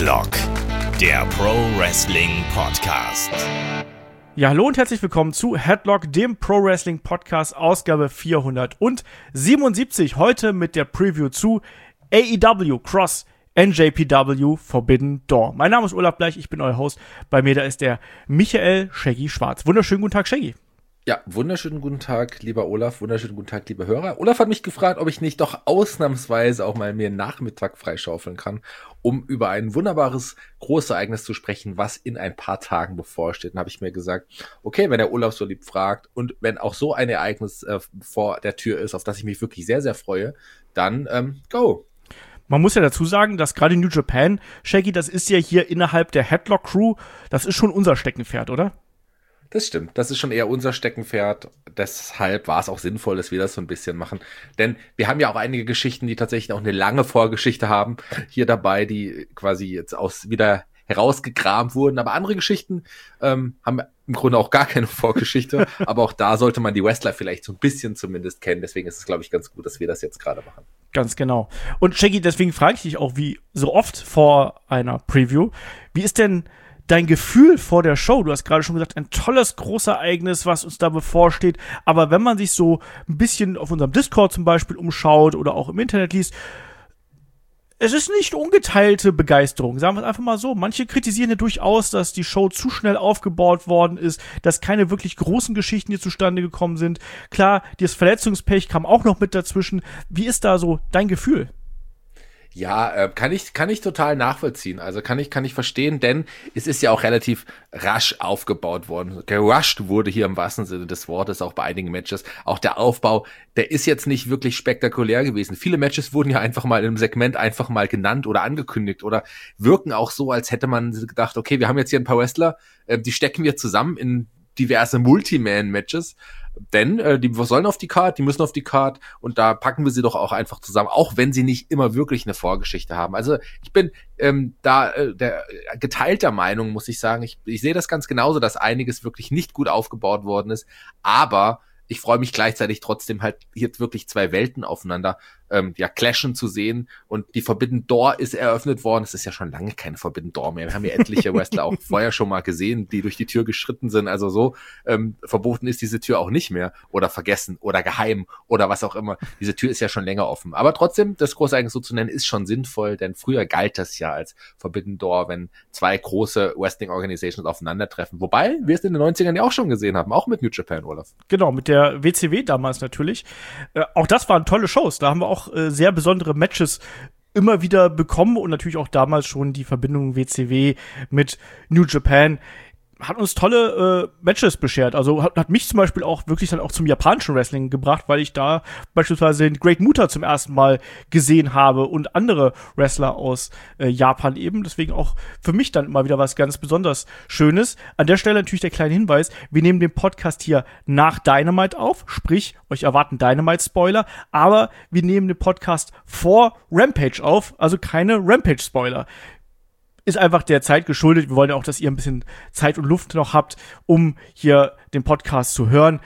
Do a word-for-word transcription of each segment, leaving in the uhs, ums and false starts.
Headlock, der Pro Wrestling Podcast. Ja, hallo und herzlich willkommen zu Headlock, dem Pro Wrestling Podcast, Ausgabe vierhundertsiebenundsiebzig. Heute mit der Preview zu A E W Cross N J P W Forbidden Door. Mein Name ist Olaf Bleich, ich bin euer Host. Bei mir da ist der Michael Shaggy Schwarz. Wunderschönen guten Tag, Shaggy. Ja, wunderschönen guten Tag, lieber Olaf, wunderschönen guten Tag, liebe Hörer. Olaf hat mich gefragt, ob ich nicht doch ausnahmsweise auch mal mir einen Nachmittag freischaufeln kann, um über ein wunderbares Großereignis zu sprechen, was in ein paar Tagen bevorsteht. Dann habe ich mir gesagt, okay, wenn der Olaf so lieb fragt und wenn auch so ein Ereignis äh, vor der Tür ist, auf das ich mich wirklich sehr, sehr freue, dann ähm, go. Man muss ja dazu sagen, dass gerade New Japan, Shaggy, das ist ja hier innerhalb der Headlock-Crew, das ist schon unser Steckenpferd, oder? Das stimmt, das ist schon eher unser Steckenpferd, deshalb war es auch sinnvoll, dass wir das so ein bisschen machen, denn wir haben ja auch einige Geschichten, die tatsächlich auch eine lange Vorgeschichte haben, hier dabei, die quasi jetzt aus wieder herausgekramt wurden, aber andere Geschichten ähm, haben im Grunde auch gar keine Vorgeschichte, aber auch da sollte man die Wrestler vielleicht so ein bisschen zumindest kennen, deswegen ist es, glaube ich, ganz gut, dass wir das jetzt gerade machen. Ganz genau. Und Shaggy, deswegen frage ich dich auch, wie so oft vor einer Preview, wie ist denn dein Gefühl vor der Show? Du hast gerade schon gesagt, ein tolles Großereignis, was uns da bevorsteht. Aber wenn man sich so ein bisschen auf unserem Discord zum Beispiel umschaut oder auch im Internet liest, es ist nicht ungeteilte Begeisterung, sagen wir es einfach mal so. Manche kritisieren ja durchaus, dass die Show zu schnell aufgebaut worden ist, dass keine wirklich großen Geschichten hier zustande gekommen sind. Klar, das Verletzungspech kam auch noch mit dazwischen. Wie ist da so dein Gefühl? Ja, äh, kann ich kann ich total nachvollziehen. Also kann ich kann ich verstehen, denn es ist ja auch relativ rasch aufgebaut worden. Gerusht wurde hier im wahrsten Sinne des Wortes auch bei einigen Matches. Auch der Aufbau, der ist jetzt nicht wirklich spektakulär gewesen. Viele Matches wurden ja einfach mal im Segment einfach mal genannt oder angekündigt oder wirken auch so, als hätte man gedacht, okay, wir haben jetzt hier ein paar Wrestler, äh, die stecken wir zusammen in diverse Multiman-Matches. Denn äh, die sollen auf die Card, die müssen auf die Card und da packen wir sie doch auch einfach zusammen, auch wenn sie nicht immer wirklich eine Vorgeschichte haben. Also ich bin ähm, da äh, der geteilter Meinung, muss ich sagen. Ich, ich sehe das ganz genauso, dass einiges wirklich nicht gut aufgebaut worden ist, aber ich freue mich gleichzeitig trotzdem halt hier wirklich zwei Welten aufeinander ähm, ja clashen zu sehen und die Forbidden Door ist eröffnet worden. Es ist ja schon lange keine Forbidden Door mehr. Wir haben ja etliche Wrestler auch vorher schon mal gesehen, die durch die Tür geschritten sind. Also so ähm, verboten ist diese Tür auch nicht mehr oder vergessen oder geheim oder was auch immer. Diese Tür ist ja schon länger offen. Aber trotzdem, das Großereignis so zu nennen, ist schon sinnvoll, denn früher galt das ja als Forbidden Door, wenn zwei große Wrestling-Organisations aufeinandertreffen. Wobei wir es in den neunzigern ja auch schon gesehen haben, auch mit New Japan, Olaf. Genau, mit der W C W damals natürlich. Äh, auch das waren tolle Shows. Da haben wir auch äh, sehr besondere Matches immer wieder bekommen und natürlich auch damals schon die Verbindung W C W mit New Japan hat uns tolle äh, Matches beschert. Also hat, hat mich zum Beispiel auch wirklich dann auch zum japanischen Wrestling gebracht, weil ich da beispielsweise den Great Muta zum ersten Mal gesehen habe und andere Wrestler aus äh, Japan eben. Deswegen auch für mich dann immer wieder was ganz besonders Schönes. An der Stelle natürlich der kleine Hinweis, wir nehmen den Podcast hier nach Dynamite auf, sprich, euch erwarten Dynamite-Spoiler, aber wir nehmen den Podcast vor Rampage auf, also keine Rampage-Spoiler. Ist einfach der Zeit geschuldet. Wir wollen ja auch, dass ihr ein bisschen Zeit und Luft noch habt, um hier den Podcast zu hören.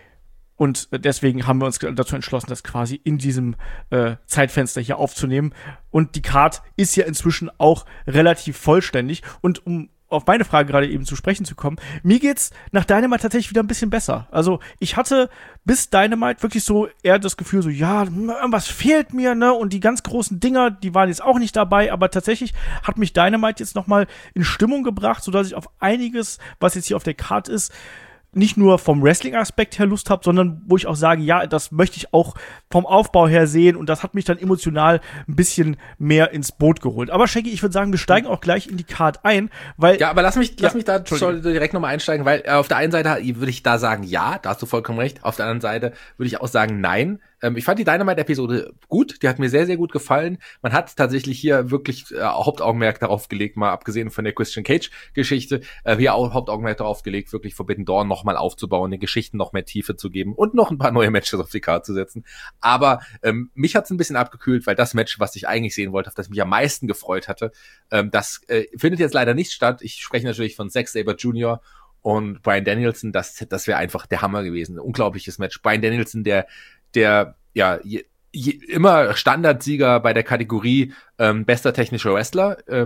Und deswegen haben wir uns dazu entschlossen, das quasi in diesem äh, Zeitfenster hier aufzunehmen. Und die Card ist ja inzwischen auch relativ vollständig. Und um auf meine Frage gerade eben zu sprechen zu kommen, mir geht's nach Dynamite tatsächlich wieder ein bisschen besser. Also ich hatte bis Dynamite wirklich so eher das Gefühl so, ja, irgendwas fehlt mir, ne, und die ganz großen Dinger, die waren jetzt auch nicht dabei, aber tatsächlich hat mich Dynamite jetzt nochmal in Stimmung gebracht, sodass ich auf einiges, was jetzt hier auf der Card ist, nicht nur vom Wrestling-Aspekt her Lust habe, sondern wo ich auch sage, ja, das möchte ich auch vom Aufbau her sehen und das hat mich dann emotional ein bisschen mehr ins Boot geholt. Aber Shaggy, ich würde sagen, wir steigen auch gleich in die Card ein, weil... Ja, aber lass mich, lass ja, mich da schon direkt nochmal einsteigen, weil äh, auf der einen Seite würde ich da sagen, ja, da hast du vollkommen recht, auf der anderen Seite würde ich auch sagen, nein. Ähm, ich fand die Dynamite-Episode gut, die hat mir sehr, sehr gut gefallen. Man hat tatsächlich hier wirklich äh, Hauptaugenmerk darauf gelegt, mal abgesehen von der Christian Cage-Geschichte, äh, hier auch Hauptaugenmerk darauf gelegt, wirklich Forbidden Door nochmal aufzubauen, den Geschichten noch mehr Tiefe zu geben und noch ein paar neue Matches auf die Karte zu setzen. Aber ähm, mich hat's ein bisschen abgekühlt, weil das Match, was ich eigentlich sehen wollte, auf das ich mich am meisten gefreut hatte, ähm, das äh, findet jetzt leider nicht statt. Ich spreche natürlich von Zack Sabre Junior und Bryan Danielson. Das, das wäre einfach der Hammer gewesen. Ein unglaubliches Match. Bryan Danielson, der, der, ja, je, je, immer Standardsieger bei der Kategorie ähm, bester technischer Wrestler, ähm,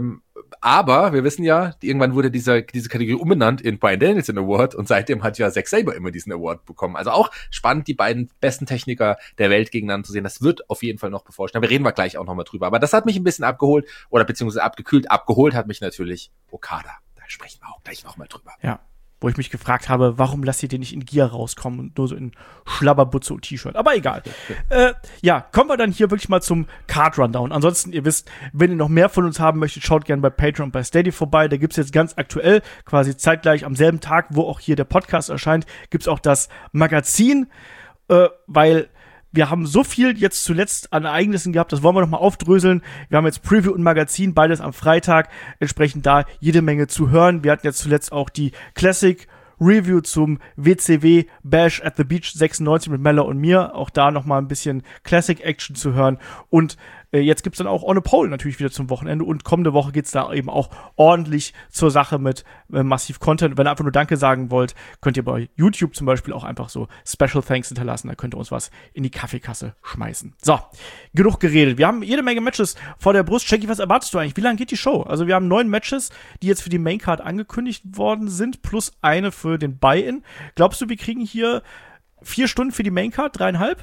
aber wir wissen ja, irgendwann wurde dieser, diese Kategorie umbenannt in Bryan Danielson Award und seitdem hat ja Zack Sabre immer diesen Award bekommen. Also auch spannend, die beiden besten Techniker der Welt gegeneinander zu sehen. Das wird auf jeden Fall noch bevorstehen. Aber reden wir gleich auch nochmal drüber. Aber das hat mich ein bisschen abgeholt oder beziehungsweise abgekühlt. Abgeholt hat mich natürlich Okada. Da sprechen wir auch gleich nochmal drüber. Ja. Wo ich mich gefragt habe, warum lasst ihr den nicht in Gear rauskommen und nur so in Schlabberbutze und T-Shirt. Aber egal. äh, ja, kommen wir dann hier wirklich mal zum Card-Rundown. Ansonsten, ihr wisst, wenn ihr noch mehr von uns haben möchtet, schaut gerne bei Patreon und bei Steady vorbei. Da gibt's jetzt ganz aktuell, quasi zeitgleich am selben Tag, wo auch hier der Podcast erscheint, gibt's auch das Magazin, äh, weil wir haben so viel jetzt zuletzt an Ereignissen gehabt, das wollen wir noch mal aufdröseln. Wir haben jetzt Preview und Magazin, beides am Freitag, entsprechend da jede Menge zu hören. Wir hatten jetzt zuletzt auch die Classic Review zum W C W Bash at the Beach sechsundneunzig mit Mella und mir. Auch da noch mal ein bisschen Classic Action zu hören. Und äh, jetzt gibt's dann auch On a Pole natürlich wieder zum Wochenende. Und kommende Woche geht's da eben auch ordentlich zur Sache mit äh, massiv Content. Wenn ihr einfach nur Danke sagen wollt, könnt ihr bei YouTube zum Beispiel auch einfach so Special Thanks hinterlassen. Da könnt ihr uns was in die Kaffeekasse schmeißen. So, genug geredet. Wir haben jede Menge Matches vor der Brust. Jackie, was erwartest du eigentlich? Wie lange geht die Show? Also wir haben neun Matches, die jetzt für die Maincard angekündigt worden sind, plus eine für den Buy-In. Glaubst du, wir kriegen hier vier Stunden für die Maincard? Dreieinhalb?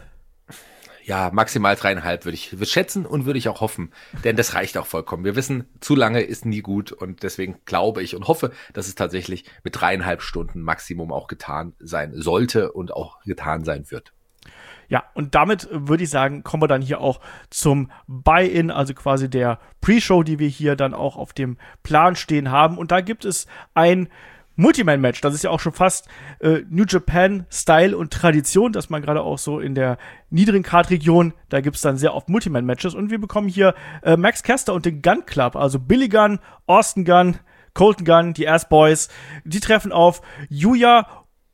Ja, maximal dreieinhalb würde ich würde schätzen und würde ich auch hoffen, denn das reicht auch vollkommen. Wir wissen, zu lange ist nie gut und deswegen glaube ich und hoffe, dass es tatsächlich mit dreieinhalb Stunden Maximum auch getan sein sollte und auch getan sein wird. Ja, und damit würde ich sagen, kommen wir dann hier auch zum Buy-In, also quasi der Pre-Show, die wir hier dann auch auf dem Plan stehen haben. Und da gibt es ein Multiman-Match. Das ist ja auch schon fast äh, New Japan-Style und Tradition, dass man gerade auch so in der niedrigen Card-Region, da gibt's dann sehr oft Multiman-Matches. Und wir bekommen hier äh, Max Caster und den Gun Club, also Billy Gunn, Austin Gunn, Colton Gunn, die Ass Boys. Die treffen auf Yuya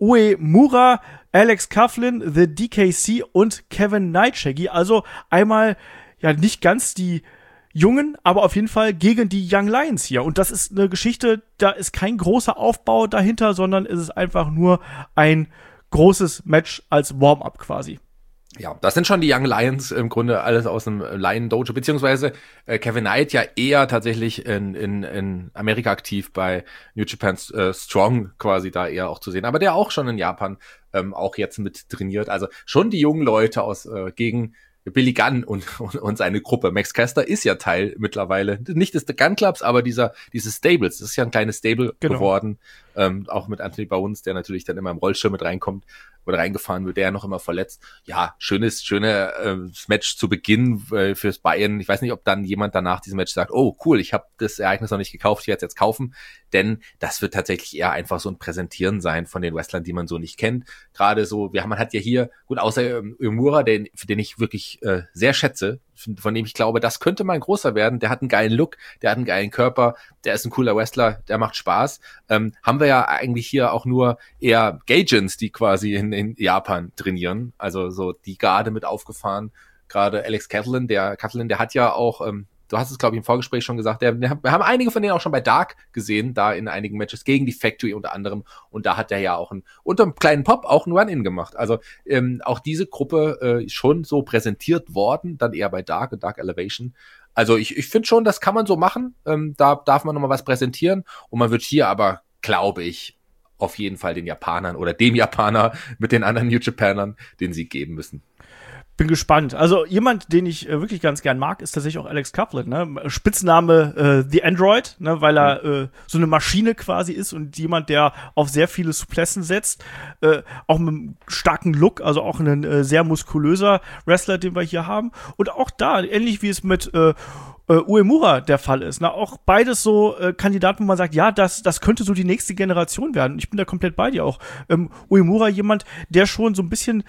Uemura, Alex Coughlin, The D K C und Kevin Nightshaggy. Also einmal ja nicht ganz die Jungen, aber auf jeden Fall gegen die Young Lions hier. Und das ist eine Geschichte, da ist kein großer Aufbau dahinter, sondern es ist einfach nur ein großes Match als Warm-up quasi. Ja, das sind schon die Young Lions im Grunde alles aus dem Lion Dojo, beziehungsweise äh, Kevin Knight ja eher tatsächlich in, in, in Amerika aktiv bei New Japan äh, Strong quasi da eher auch zu sehen, aber der auch schon in Japan ähm, auch jetzt mit trainiert, also schon die jungen Leute aus äh, gegen Billy Gunn und, und, und seine Gruppe. Max Caster ist ja Teil mittlerweile, nicht des Gun Clubs, aber dieser, dieses Stables. Das ist ja ein kleines Stable genau. geworden. Ähm, auch mit Anthony Bones, der natürlich dann immer im Rollstuhl mit reinkommt oder reingefahren wird, der ja noch immer verletzt. Ja, schönes, schöne äh, Match zu Beginn äh, fürs Bayern. Ich weiß nicht, ob dann jemand danach diesem Match sagt, oh cool, ich habe das Ereignis noch nicht gekauft, ich werde es jetzt kaufen. Denn das wird tatsächlich eher einfach so ein Präsentieren sein von den Wrestlern, die man so nicht kennt. Gerade so, wir haben, man hat ja hier, gut, außer ähm, Uemura, den, für den ich wirklich äh, sehr schätze, von dem ich glaube, das könnte mal ein großer werden. Der hat einen geilen Look, der hat einen geilen Körper, der ist ein cooler Wrestler, der macht Spaß. Ähm, haben wir ja eigentlich hier auch nur eher Gaijins, die quasi in, in Japan trainieren. Also so die Garde mit aufgefahren. Gerade Alex Coughlin, der Coughlin, der hat ja auch, ähm, du hast es, glaube ich, im Vorgespräch schon gesagt, der, der, wir haben einige von denen auch schon bei Dark gesehen, da in einigen Matches gegen die Factory unter anderem. Und da hat er ja auch ein, unter einem kleinen Pop auch ein Run-In gemacht. Also ähm, auch diese Gruppe äh, schon so präsentiert worden, dann eher bei Dark und Dark Elevation. Also ich, ich finde schon, das kann man so machen. Ähm, da darf man nochmal was präsentieren. Und man wird hier aber, glaube ich, auf jeden Fall den Japanern oder dem Japaner mit den anderen New Japanern den Sieg geben müssen. Bin gespannt. Also jemand, den ich äh, wirklich ganz gern mag, ist tatsächlich auch Alex Coughlin, ne? Spitzname äh, The Android, ne? Weil er äh, so eine Maschine quasi ist und jemand, der auf sehr viele Suplessen setzt, äh, auch mit einem starken Look, also auch ein äh, sehr muskulöser Wrestler, den wir hier haben. Und auch da, ähnlich wie es mit äh, Uh, Uemura der Fall ist. Na, auch beides so äh, Kandidaten, wo man sagt, ja, das das könnte so die nächste Generation werden. Ich bin da komplett bei dir auch. Ähm, Uemura, jemand, der schon so ein bisschen,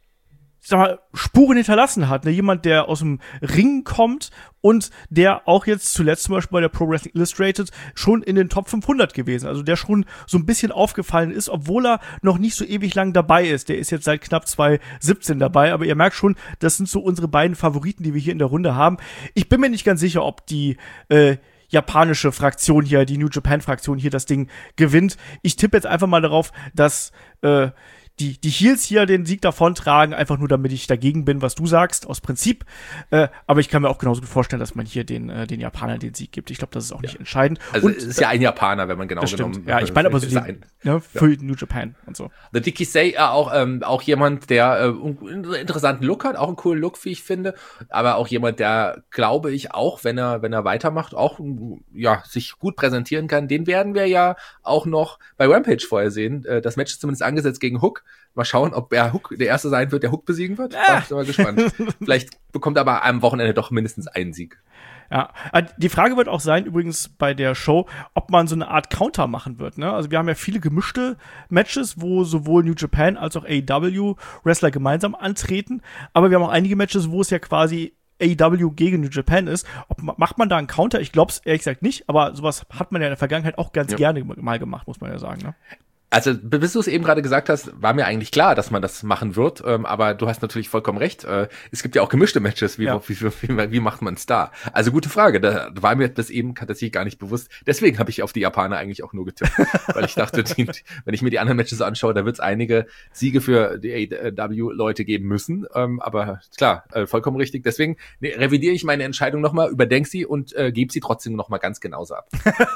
sag mal, Spuren hinterlassen hat. Ne? Jemand, der aus dem Ring kommt und der auch jetzt zuletzt zum Beispiel bei der Pro Wrestling Illustrated schon in den Top fünfhundert gewesen. Also der schon so ein bisschen aufgefallen ist, obwohl er noch nicht so ewig lang dabei ist. Der ist jetzt seit knapp zwanzig siebzehn dabei, aber ihr merkt schon, das sind so unsere beiden Favoriten, die wir hier in der Runde haben. Ich bin mir nicht ganz sicher, ob die äh, japanische Fraktion hier, die New Japan Fraktion hier das Ding gewinnt. Ich tippe jetzt einfach mal darauf, dass äh, die, die Heels hier den Sieg davontragen, einfach nur damit ich dagegen bin, was du sagst, aus Prinzip. Äh, aber ich kann mir auch genauso gut vorstellen, dass man hier den, äh, den Japanern den Sieg gibt. Ich glaube, das ist auch ja. nicht entscheidend. Also und, es ist ja ein Japaner, wenn man genau genommen. Ja, ich meine aber so den, ein, ne, für ja. New Japan und so. The Dicky Say, äh, auch, ähm, auch jemand, der äh, einen interessanten Look hat, auch einen coolen Look, wie ich finde, aber auch jemand, der, glaube ich, auch, wenn er, wenn er weitermacht, auch, ja, sich gut präsentieren kann. Den werden wir ja auch noch bei Rampage vorher sehen. Äh, das Match ist zumindest angesetzt gegen Hook. Mal schauen, ob er Hook der Erste sein wird, der Hook besiegen wird. Ja. Ich bin mal gespannt. Vielleicht bekommt er aber am Wochenende doch mindestens einen Sieg. Ja, die Frage wird auch sein, übrigens bei der Show, ob man so eine Art Counter machen wird, ne? Also wir haben ja viele gemischte Matches, wo sowohl New Japan als auch A E W Wrestler gemeinsam antreten, aber wir haben auch einige Matches, wo es ja quasi A E W gegen New Japan ist. Ob, macht man da einen Counter? Ich glaube es ehrlich gesagt nicht, aber sowas hat man ja in der Vergangenheit auch ganz ja. gerne mal gemacht, muss man ja sagen, ne? Also, bis du es eben gerade gesagt hast, war mir eigentlich klar, dass man das machen wird, ähm, aber du hast natürlich vollkommen recht. Äh, es gibt ja auch gemischte Matches, wie, ja. wie, wie, wie, wie macht man es da? Also, gute Frage, da war mir das eben tatsächlich gar nicht bewusst. Deswegen habe ich auf die Japaner eigentlich auch nur getippt, weil ich dachte, die, wenn ich mir die anderen Matches anschaue, da wird es einige Siege für die A E W-Leute geben müssen, ähm, aber klar, äh, vollkommen richtig. Deswegen ne, revidiere ich meine Entscheidung nochmal, überdenke sie und äh, gebe sie trotzdem nochmal ganz genauso ab.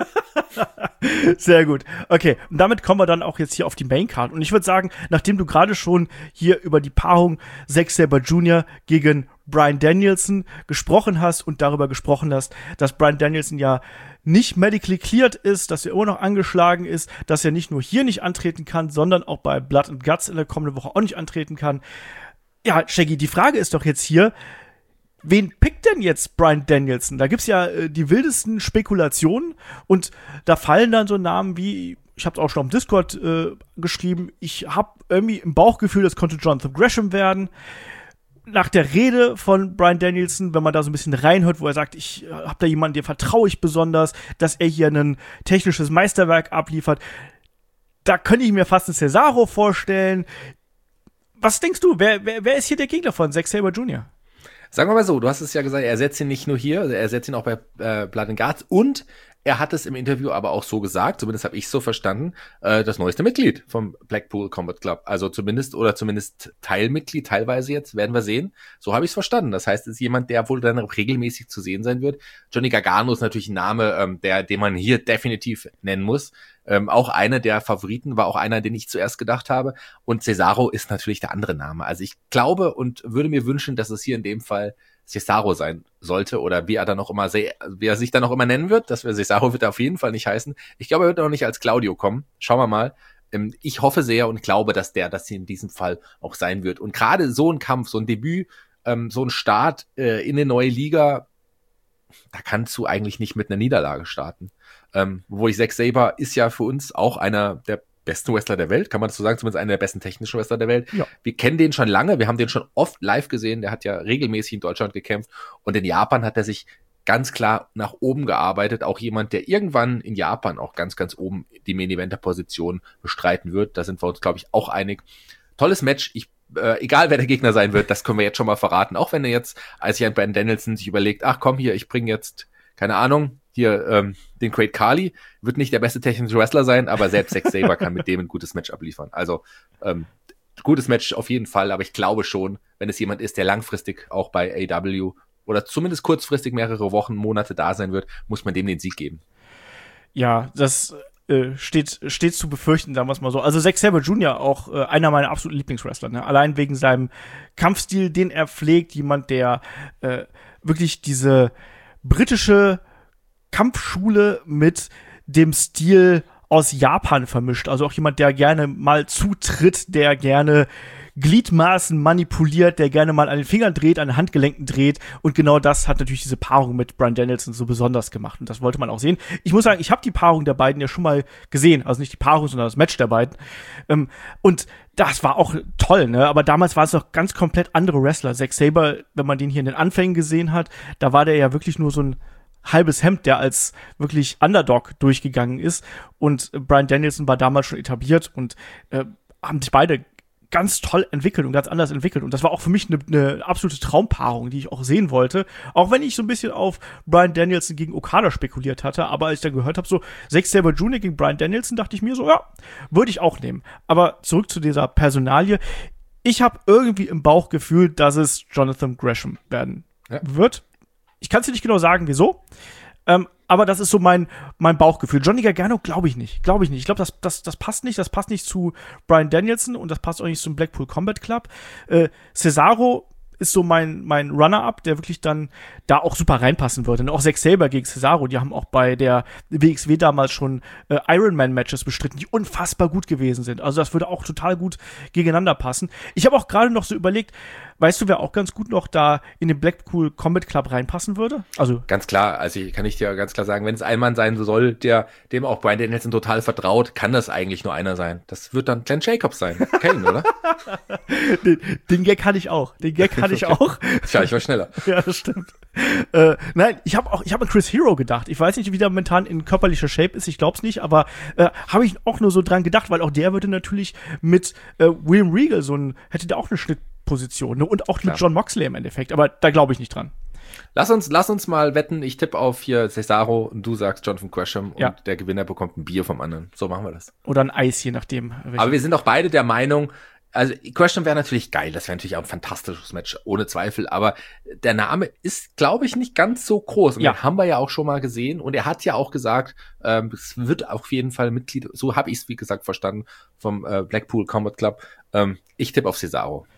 Sehr gut. Okay, und damit kommen wir dann auch jetzt hier auf die Maincard. Und ich würde sagen, nachdem du gerade schon hier über die Paarung Zack Sabre Junior gegen Bryan Danielson gesprochen hast und darüber gesprochen hast, dass Bryan Danielson ja nicht medically cleared ist, dass er immer noch angeschlagen ist, dass er nicht nur hier nicht antreten kann, sondern auch bei Blood and Guts in der kommenden Woche auch nicht antreten kann. Ja, Shaggy, die Frage ist doch jetzt hier, wen pickt denn jetzt Bryan Danielson? Da gibt's ja äh, die wildesten Spekulationen und da fallen dann so Namen wie, ich habe es auch schon auf dem Discord äh, geschrieben, ich habe irgendwie im Bauchgefühl, das könnte Jonathan Gresham werden. Nach der Rede von Bryan Danielson, wenn man da so ein bisschen reinhört, wo er sagt, ich äh, habe da jemanden, dem vertraue ich besonders, dass er hier ein technisches Meisterwerk abliefert, da könnte ich mir fast einen Cesaro vorstellen. Was denkst du, wer, wer, wer ist hier der Gegner von Zack Sabre Junior? Sagen wir mal so, du hast es ja gesagt, er setzt ihn nicht nur hier, er setzt ihn auch bei äh, Blood and Guts und er hat es im Interview aber auch so gesagt, zumindest habe ich so verstanden, äh, das neueste Mitglied vom Blackpool Combat Club. Also zumindest oder zumindest Teilmitglied, teilweise jetzt, werden wir sehen. So habe ich es verstanden. Das heißt, es ist jemand, der wohl dann regelmäßig zu sehen sein wird. Johnny Gargano ist natürlich ein Name, ähm, der, den man hier definitiv nennen muss. Ähm, auch einer der Favoriten, war auch einer, den ich zuerst gedacht habe. Und Cesaro ist natürlich der andere Name. Also ich glaube und würde mir wünschen, dass es hier in dem Fall Cesaro sein sollte oder wie er dann auch immer, wie er sich dann auch immer nennen wird. Das Cesaro wird er auf jeden Fall nicht heißen. Ich glaube, er wird auch nicht als Claudio kommen. Schauen wir mal. Ich hoffe sehr und glaube, dass der das hier in diesem Fall auch sein wird. Und gerade so ein Kampf, so ein Debüt, so ein Start in eine neue Liga, da kannst du eigentlich nicht mit einer Niederlage starten. Ähm, wo ich Zack Sabre ist ja für uns auch einer der besten Wrestler der Welt, kann man das so sagen, zumindest einer der besten technischen Wrestler der Welt. Ja. Wir kennen den schon lange, wir haben den schon oft live gesehen, der hat ja regelmäßig in Deutschland gekämpft und in Japan hat er sich ganz klar nach oben gearbeitet, auch jemand, der irgendwann in Japan auch ganz, ganz oben die Main-Eventer-Position bestreiten wird, da sind wir uns, glaube ich, auch einig. Tolles Match, ich Äh, egal wer der Gegner sein wird, das können wir jetzt schon mal verraten. Auch wenn er jetzt, als sich ein Bryan Danielson sich überlegt, ach komm hier, ich bringe jetzt, keine Ahnung, hier ähm, den Great Khali, wird nicht der beste technische Wrestler sein, aber selbst Zack Sabre kann mit dem ein gutes Match abliefern. Also ähm, gutes Match auf jeden Fall, aber ich glaube schon, wenn es jemand ist, der langfristig auch bei A E W oder zumindest kurzfristig mehrere Wochen, Monate da sein wird, muss man dem den Sieg geben. Ja, das Äh, steht, steht zu befürchten, sagen wir es mal so. Also Zack Sabre Junior auch äh, einer meiner absoluten Lieblingswrestler, ne? Allein wegen seinem Kampfstil, den er pflegt, jemand, der äh, wirklich diese britische Kampfschule mit dem Stil aus Japan vermischt. Also auch jemand, der gerne mal zutritt, der gerne Gliedmaßen manipuliert, der gerne mal an den Fingern dreht, an den Handgelenken dreht. Und genau das hat natürlich diese Paarung mit Bryan Danielson so besonders gemacht. Und das wollte man auch sehen. Ich muss sagen, ich habe die Paarung der beiden ja schon mal gesehen. Also nicht die Paarung, sondern das Match der beiden. Ähm, und das war auch toll, ne? Aber damals waren es noch ganz komplett andere Wrestler. Zack Sabre, wenn man den hier in den Anfängen gesehen hat, da war der ja wirklich nur so ein halbes Hemd, der als wirklich Underdog durchgegangen ist. Und Bryan Danielson war damals schon etabliert und äh, haben sich beide ganz toll entwickelt und ganz anders entwickelt. Und das war auch für mich eine, eine absolute Traumpaarung, die ich auch sehen wollte. Auch wenn ich so ein bisschen auf Bryan Danielson gegen Okada spekuliert hatte. Aber als ich dann gehört habe, so Zack Sabre Junior gegen Bryan Danielson, dachte ich mir so, ja, würde ich auch nehmen. Aber zurück zu dieser Personalie. Ich habe irgendwie im Bauch gefühlt, dass es Jonathan Gresham werden ja. wird. Ich kann es dir nicht genau sagen, wieso. Ähm, aber das ist so mein, mein Bauchgefühl. Johnny Gargano glaube ich nicht. Glaube ich nicht. Ich glaube, das, das, das passt nicht. Das passt nicht zu Bryan Danielson und das passt auch nicht zum Blackpool Combat Club. Äh, Cesaro ist so mein, mein Runner-Up, der wirklich dann da auch super reinpassen würde. Und auch Zack Sabre gegen Cesaro, die haben auch bei der W X W damals schon äh, Ironman-Matches bestritten, die unfassbar gut gewesen sind. Also das würde auch total gut gegeneinander passen. Ich habe auch gerade noch so überlegt, weißt du, wer auch ganz gut noch da in den Blackpool Combat Club reinpassen würde? Also ganz klar, also ich, kann ich dir ganz klar sagen, wenn es ein Mann sein soll, der dem auch Bryan Danielson total vertraut, kann das eigentlich nur einer sein. Das wird dann Glenn Jacobs sein. Kane, oder? den, den Gag hatte ich auch. Den Gag hatte ich auch. Tja, ich war schneller. Ja, das stimmt. Äh, nein, ich habe auch, ich habe an Chris Hero gedacht. Ich weiß nicht, wie der momentan in körperlicher Shape ist. Ich glaub's nicht, aber äh, habe ich auch nur so dran gedacht, weil auch der würde natürlich mit äh, William Regal so ein, hätte der auch eine Schnittposition, ne? Und auch Klar. mit John Moxley im Endeffekt. Aber da glaube ich nicht dran. Lass uns, lass uns mal wetten. Ich tippe auf hier Cesaro und du sagst Jonathan Gresham und ja. der Gewinner bekommt ein Bier vom anderen. So machen wir das. Oder ein Eis, je nachdem. Aber wir sind auch beide der Meinung, also Gresham wäre natürlich geil, das wäre natürlich auch ein fantastisches Match, ohne Zweifel, aber der Name ist, glaube ich, nicht ganz so groß und ja. den haben wir ja auch schon mal gesehen und er hat ja auch gesagt, ähm, es wird auf jeden Fall Mitglied, so habe ich es wie gesagt verstanden, vom äh, Blackpool Combat Club. Ähm, ich tippe auf Cesaro.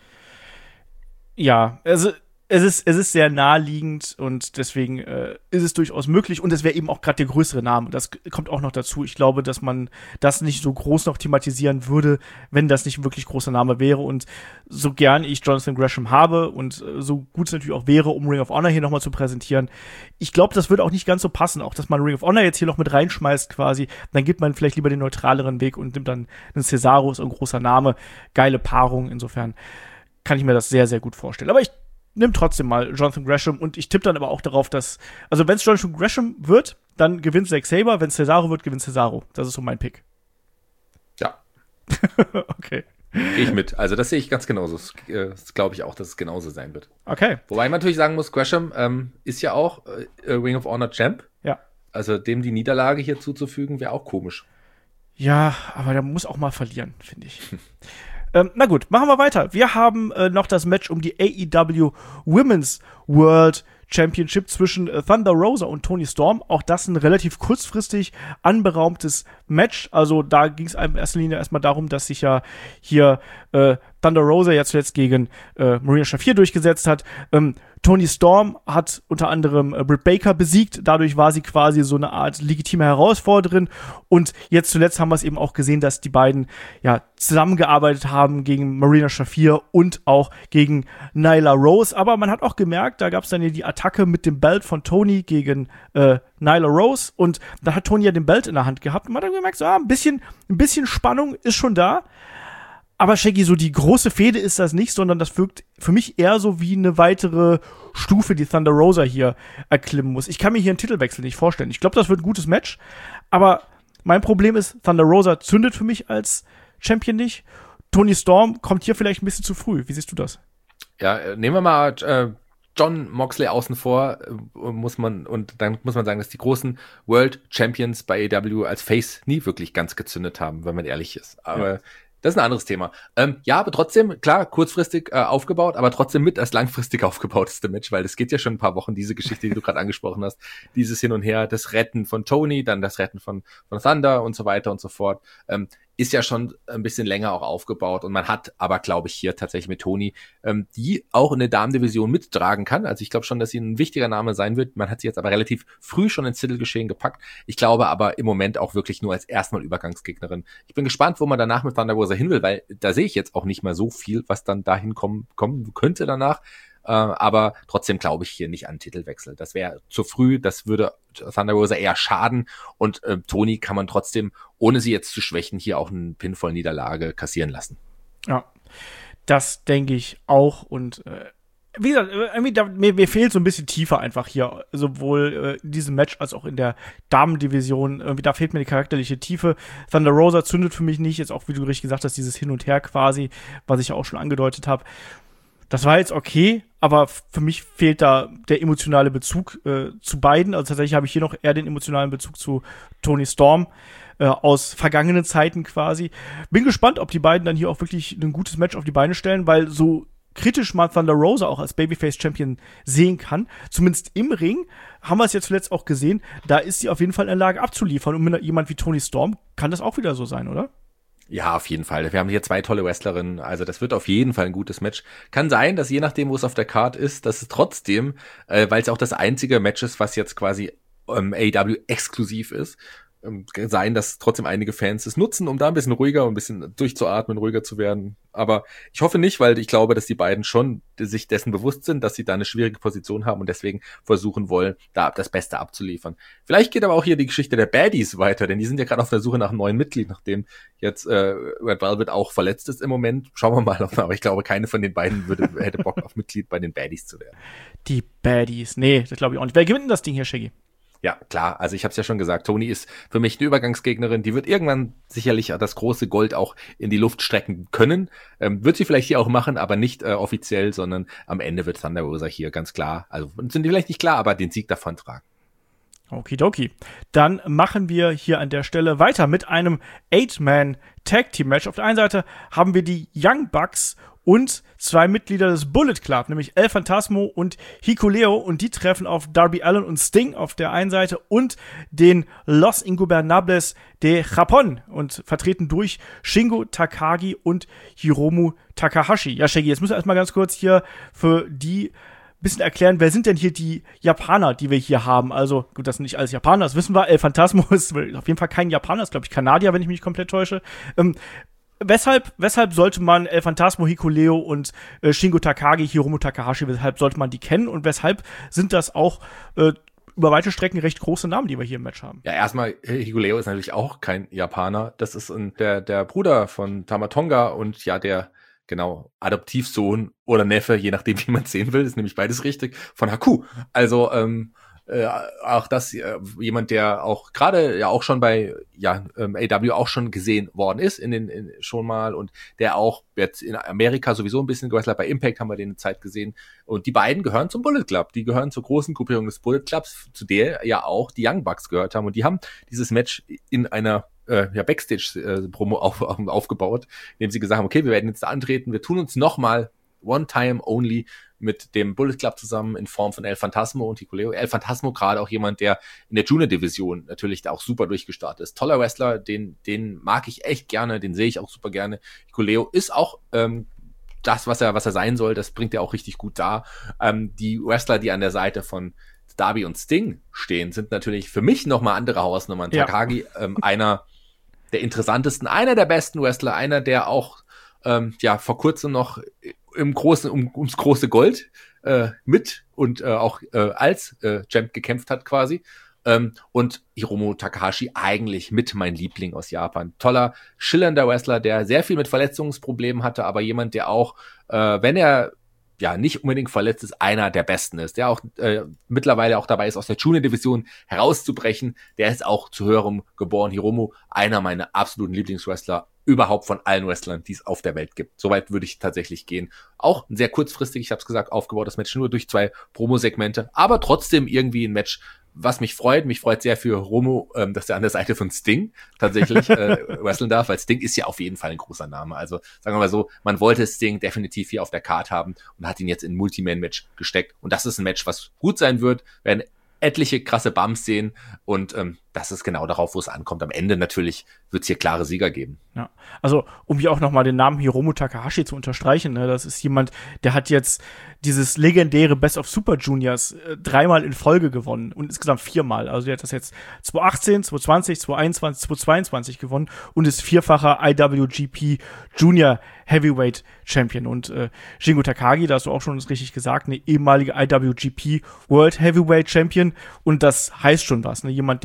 Ja, also Es ist, es ist sehr naheliegend und deswegen äh, ist es durchaus möglich und es wäre eben auch gerade der größere Name. Das kommt auch noch dazu. Ich glaube, dass man das nicht so groß noch thematisieren würde, wenn das nicht ein wirklich großer Name wäre und so gern ich Jonathan Gresham habe und äh, so gut es natürlich auch wäre, um Ring of Honor hier nochmal zu präsentieren. Ich glaube, das würde auch nicht ganz so passen, auch dass man Ring of Honor jetzt hier noch mit reinschmeißt quasi, dann geht man vielleicht lieber den neutraleren Weg und nimmt dann einen Cesaro, ist ein großer Name, geile Paarung, insofern kann ich mir das sehr, sehr gut vorstellen. Aber ich nimm trotzdem mal Jonathan Gresham und ich tippe dann aber auch darauf, dass, also wenn es Jonathan Gresham wird, dann gewinnt Zack Sabre, wenn es Cesaro wird, gewinnt Cesaro. Das ist so mein Pick. Ja. Okay. Gehe ich mit. Also das sehe ich ganz genauso. Das, äh, das glaube ich auch, dass es genauso sein wird. Okay. Wobei man natürlich sagen muss, Gresham ähm, ist ja auch äh, Ring of Honor Champ. Ja. Also dem die Niederlage hier zuzufügen, wäre auch komisch. Ja, aber der muss auch mal verlieren, finde ich. Ähm, na gut, machen wir weiter. Wir haben äh, noch das Match um die A E W Women's World Championship zwischen äh, Thunder Rosa und Toni Storm. Auch das ein relativ kurzfristig anberaumtes Match. Also da ging es in erster Linie erstmal darum, dass sich ja hier äh, Thunder Rosa ja zuletzt gegen äh, Marina Shafir durchgesetzt hat. Ähm, Toni Storm hat unter anderem äh, Britt Baker besiegt. Dadurch war sie quasi so eine Art legitime Herausforderin. Und jetzt zuletzt haben wir es eben auch gesehen, dass die beiden ja zusammengearbeitet haben gegen Marina Shafir und auch gegen Nyla Rose. Aber man hat auch gemerkt, da gab es dann ja die Attacke mit dem Belt von Toni gegen äh, Nyla Rose. Und da hat Toni ja den Belt in der Hand gehabt. Und man hat dann gemerkt, so, ah, ein bisschen, ein bisschen Spannung ist schon da. Aber Shaggy, so die große Fehde ist das nicht, sondern das wirkt für mich eher so wie eine weitere Stufe, die Thunder Rosa hier erklimmen muss. Ich kann mir hier einen Titelwechsel nicht vorstellen. Ich glaube, das wird ein gutes Match. Aber mein Problem ist, Thunder Rosa zündet für mich als Champion nicht. Toni Storm kommt hier vielleicht ein bisschen zu früh. Wie siehst du das? Ja, nehmen wir mal äh, John Moxley außen vor, äh, muss man, und dann muss man sagen, dass die großen World Champions bei A E W als Face nie wirklich ganz gezündet haben, wenn man ehrlich ist. Aber ja. Das ist ein anderes Thema. Ähm, ja, aber trotzdem, klar, kurzfristig äh, aufgebaut, aber trotzdem mit als langfristig aufgebauteste Match, weil das geht ja schon ein paar Wochen, diese Geschichte, die du gerade angesprochen hast, dieses Hin und Her, das Retten von Toni, dann das Retten von, von Thunder und so weiter und so fort, ähm, ist ja schon ein bisschen länger auch aufgebaut und man hat aber, glaube ich, hier tatsächlich mit Toni, ähm, die auch in der Damendivision mittragen kann. Also ich glaube schon, dass sie ein wichtiger Name sein wird. Man hat sie jetzt aber relativ früh schon ins Titelgeschehen gepackt. Ich glaube aber im Moment auch wirklich nur als erstmal Übergangsgegnerin. Ich bin gespannt, wo man danach mit Thunder Rosa hin will, weil da sehe ich jetzt auch nicht mehr so viel, was dann dahin kommen, kommen könnte danach. Äh, aber trotzdem glaube ich hier nicht an Titelwechsel. Das wäre zu früh, das würde Thunder Rosa eher schaden und äh, Toni kann man trotzdem, ohne sie jetzt zu schwächen, hier auch eine Pinfall-Niederlage kassieren lassen. Ja, das denke ich auch und äh, wie gesagt, irgendwie da, mir, mir fehlt so ein bisschen Tiefe einfach hier, sowohl äh, in diesem Match als auch in der Damendivision. Irgendwie da fehlt mir die charakterliche Tiefe. Thunder Rosa zündet für mich nicht, jetzt auch, wie du richtig gesagt hast, dieses Hin und Her quasi, was ich ja auch schon angedeutet habe. Das war jetzt okay, aber für mich fehlt da der emotionale Bezug äh, zu beiden. Also tatsächlich habe ich hier noch eher den emotionalen Bezug zu Toni Storm äh, aus vergangenen Zeiten quasi. Bin gespannt, ob die beiden dann hier auch wirklich ein gutes Match auf die Beine stellen, weil so kritisch man Thunder Rosa auch als Babyface-Champion sehen kann, zumindest im Ring, haben wir es jetzt zuletzt auch gesehen, da ist sie auf jeden Fall in der Lage abzuliefern. Und mit jemand wie Toni Storm kann das auch wieder so sein, oder? Ja, auf jeden Fall. Wir haben hier zwei tolle Wrestlerinnen, also das wird auf jeden Fall ein gutes Match. Kann sein, dass je nachdem, wo es auf der Card ist, dass es trotzdem, äh, weil es auch das einzige Match ist, was jetzt quasi ähm, A E W exklusiv ist, ähm, sein, dass trotzdem einige Fans es nutzen, um da ein bisschen ruhiger und ein bisschen durchzuatmen, ruhiger zu werden. Aber ich hoffe nicht, weil ich glaube, dass die beiden schon sich dessen bewusst sind, dass sie da eine schwierige Position haben und deswegen versuchen wollen, da das Beste abzuliefern. Vielleicht geht aber auch hier die Geschichte der Baddies weiter, denn die sind ja gerade auf der Suche nach einem neuen Mitglied, nachdem jetzt äh, Red Velvet auch verletzt ist im Moment. Schauen wir mal, aber ich glaube, keine von den beiden würde, hätte Bock auf Mitglied bei den Baddies zu werden. Die Baddies, nee, das glaube ich auch nicht. Wer gewinnt denn das Ding hier, Shaggy? Ja, klar, also ich habe es ja schon gesagt, Toni ist für mich eine Übergangsgegnerin, die wird irgendwann sicherlich das große Gold auch in die Luft strecken können, ähm, wird sie vielleicht hier auch machen, aber nicht äh, offiziell, sondern am Ende wird Thunder Rosa hier ganz klar, also sind die vielleicht nicht klar, aber den Sieg davon tragen. Okidoki. Dann machen wir hier an der Stelle weiter mit einem Eight-Man-Tag-Team-Match. Auf der einen Seite haben wir die Young Bucks und zwei Mitglieder des Bullet Club, nämlich El Phantasmo und Hikuleo, und die treffen auf Darby Allin und Sting auf der einen Seite und den Los Ingobernables de Japón und vertreten durch Shingo Takagi und Hiromu Takahashi. Ja, Shaggy, jetzt müssen wir erstmal ganz kurz hier für die bisschen erklären, wer sind denn hier die Japaner, die wir hier haben? Also, gut, das sind nicht alles Japaner, das wissen wir. El Phantasmo ist auf jeden Fall kein Japaner, ist, glaube ich, Kanadier, wenn ich mich nicht komplett täusche. Ähm, Weshalb, weshalb sollte man El Phantasmo, Hikuleo und äh, Shingo Takagi, Hiromu Takahashi, weshalb sollte man die kennen und weshalb sind das auch äh, über weite Strecken recht große Namen, die wir hier im Match haben? Ja, erstmal, Hikuleo ist natürlich auch kein Japaner. Das ist ein, der, der Bruder von Tamatonga und ja, der, genau, Adoptivsohn oder Neffe, je nachdem, wie man es sehen will, ist nämlich beides richtig, von Haku. Also, ähm, Äh, auch das äh, jemand, der auch gerade ja auch schon bei ja ähm, A E W auch schon gesehen worden ist in den in, schon mal und der auch jetzt in Amerika sowieso ein bisschen gewrestelt. Bei Impact haben wir den eine Zeit gesehen und die beiden gehören zum Bullet Club. Die gehören zur großen Gruppierung des Bullet Clubs, zu der ja auch die Young Bucks gehört haben und die haben dieses Match in einer äh, ja Backstage-Promo äh, auf, auf, aufgebaut, indem sie gesagt haben, okay, wir werden jetzt da antreten, wir tun uns nochmal One Time Only mit dem Bullet Club zusammen in Form von El Phantasmo und Hikuleo. El Phantasmo gerade auch jemand, der in der Junior-Division natürlich da auch super durchgestartet ist. Toller Wrestler, den den mag ich echt gerne, den sehe ich auch super gerne. Hikuleo ist auch ähm, das, was er was er sein soll, das bringt er auch richtig gut dar. Ähm, die Wrestler, die an der Seite von Darby und Sting stehen, sind natürlich für mich nochmal andere Hausnummern. Ja. Takagi, ähm, einer der interessantesten, einer der besten Wrestler, einer, der auch ähm, ja vor kurzem noch im großen um, ums große Gold äh, mit und äh, auch äh, als äh, Champ gekämpft hat quasi. Ähm, und Hiromu Takahashi eigentlich mit mein Liebling aus Japan. Toller, schillernder Wrestler, der sehr viel mit Verletzungsproblemen hatte, aber jemand, der auch, äh, wenn er ja nicht unbedingt verletzt ist, einer der Besten ist, der auch äh, mittlerweile auch dabei ist, aus der Junior-Division herauszubrechen. Der ist auch zu höherem geboren. Hiromu, einer meiner absoluten Lieblingswrestler überhaupt von allen Wrestlern, die es auf der Welt gibt. Soweit würde ich tatsächlich gehen. Auch sehr kurzfristig, ich habe es gesagt, aufgebaut, das Match nur durch zwei Promo-Segmente, aber trotzdem irgendwie ein Match, was mich freut. Mich freut sehr für Hiromu, ähm, dass er an der Seite von Sting tatsächlich äh, wresteln darf, weil Sting ist ja auf jeden Fall ein großer Name. Also sagen wir mal so, man wollte Sting definitiv hier auf der Card haben und hat ihn jetzt in ein Multiman-Match gesteckt. Und das ist ein Match, was gut sein wird, werden etliche krasse Bumps sehen und ähm, das ist genau darauf, wo es ankommt. Am Ende natürlich wird es hier klare Sieger geben. Ja, also um hier auch nochmal den Namen Hiromu Takahashi zu unterstreichen, ne, das ist jemand, der hat jetzt dieses legendäre Best of Super Juniors äh, dreimal in Folge gewonnen und insgesamt viermal. Also der hat das jetzt zwanzig achtzehn, zwanzig zwanzig, zwanzig einundzwanzig, zwanzig zweiundzwanzig gewonnen und ist vierfacher I W G P Junior Heavyweight Champion. Und äh, Shingo Takagi, da hast du auch schon richtig gesagt, eine ehemalige I W G P World Heavyweight Champion und das heißt schon was. Ne? Jemand, der auch wirklich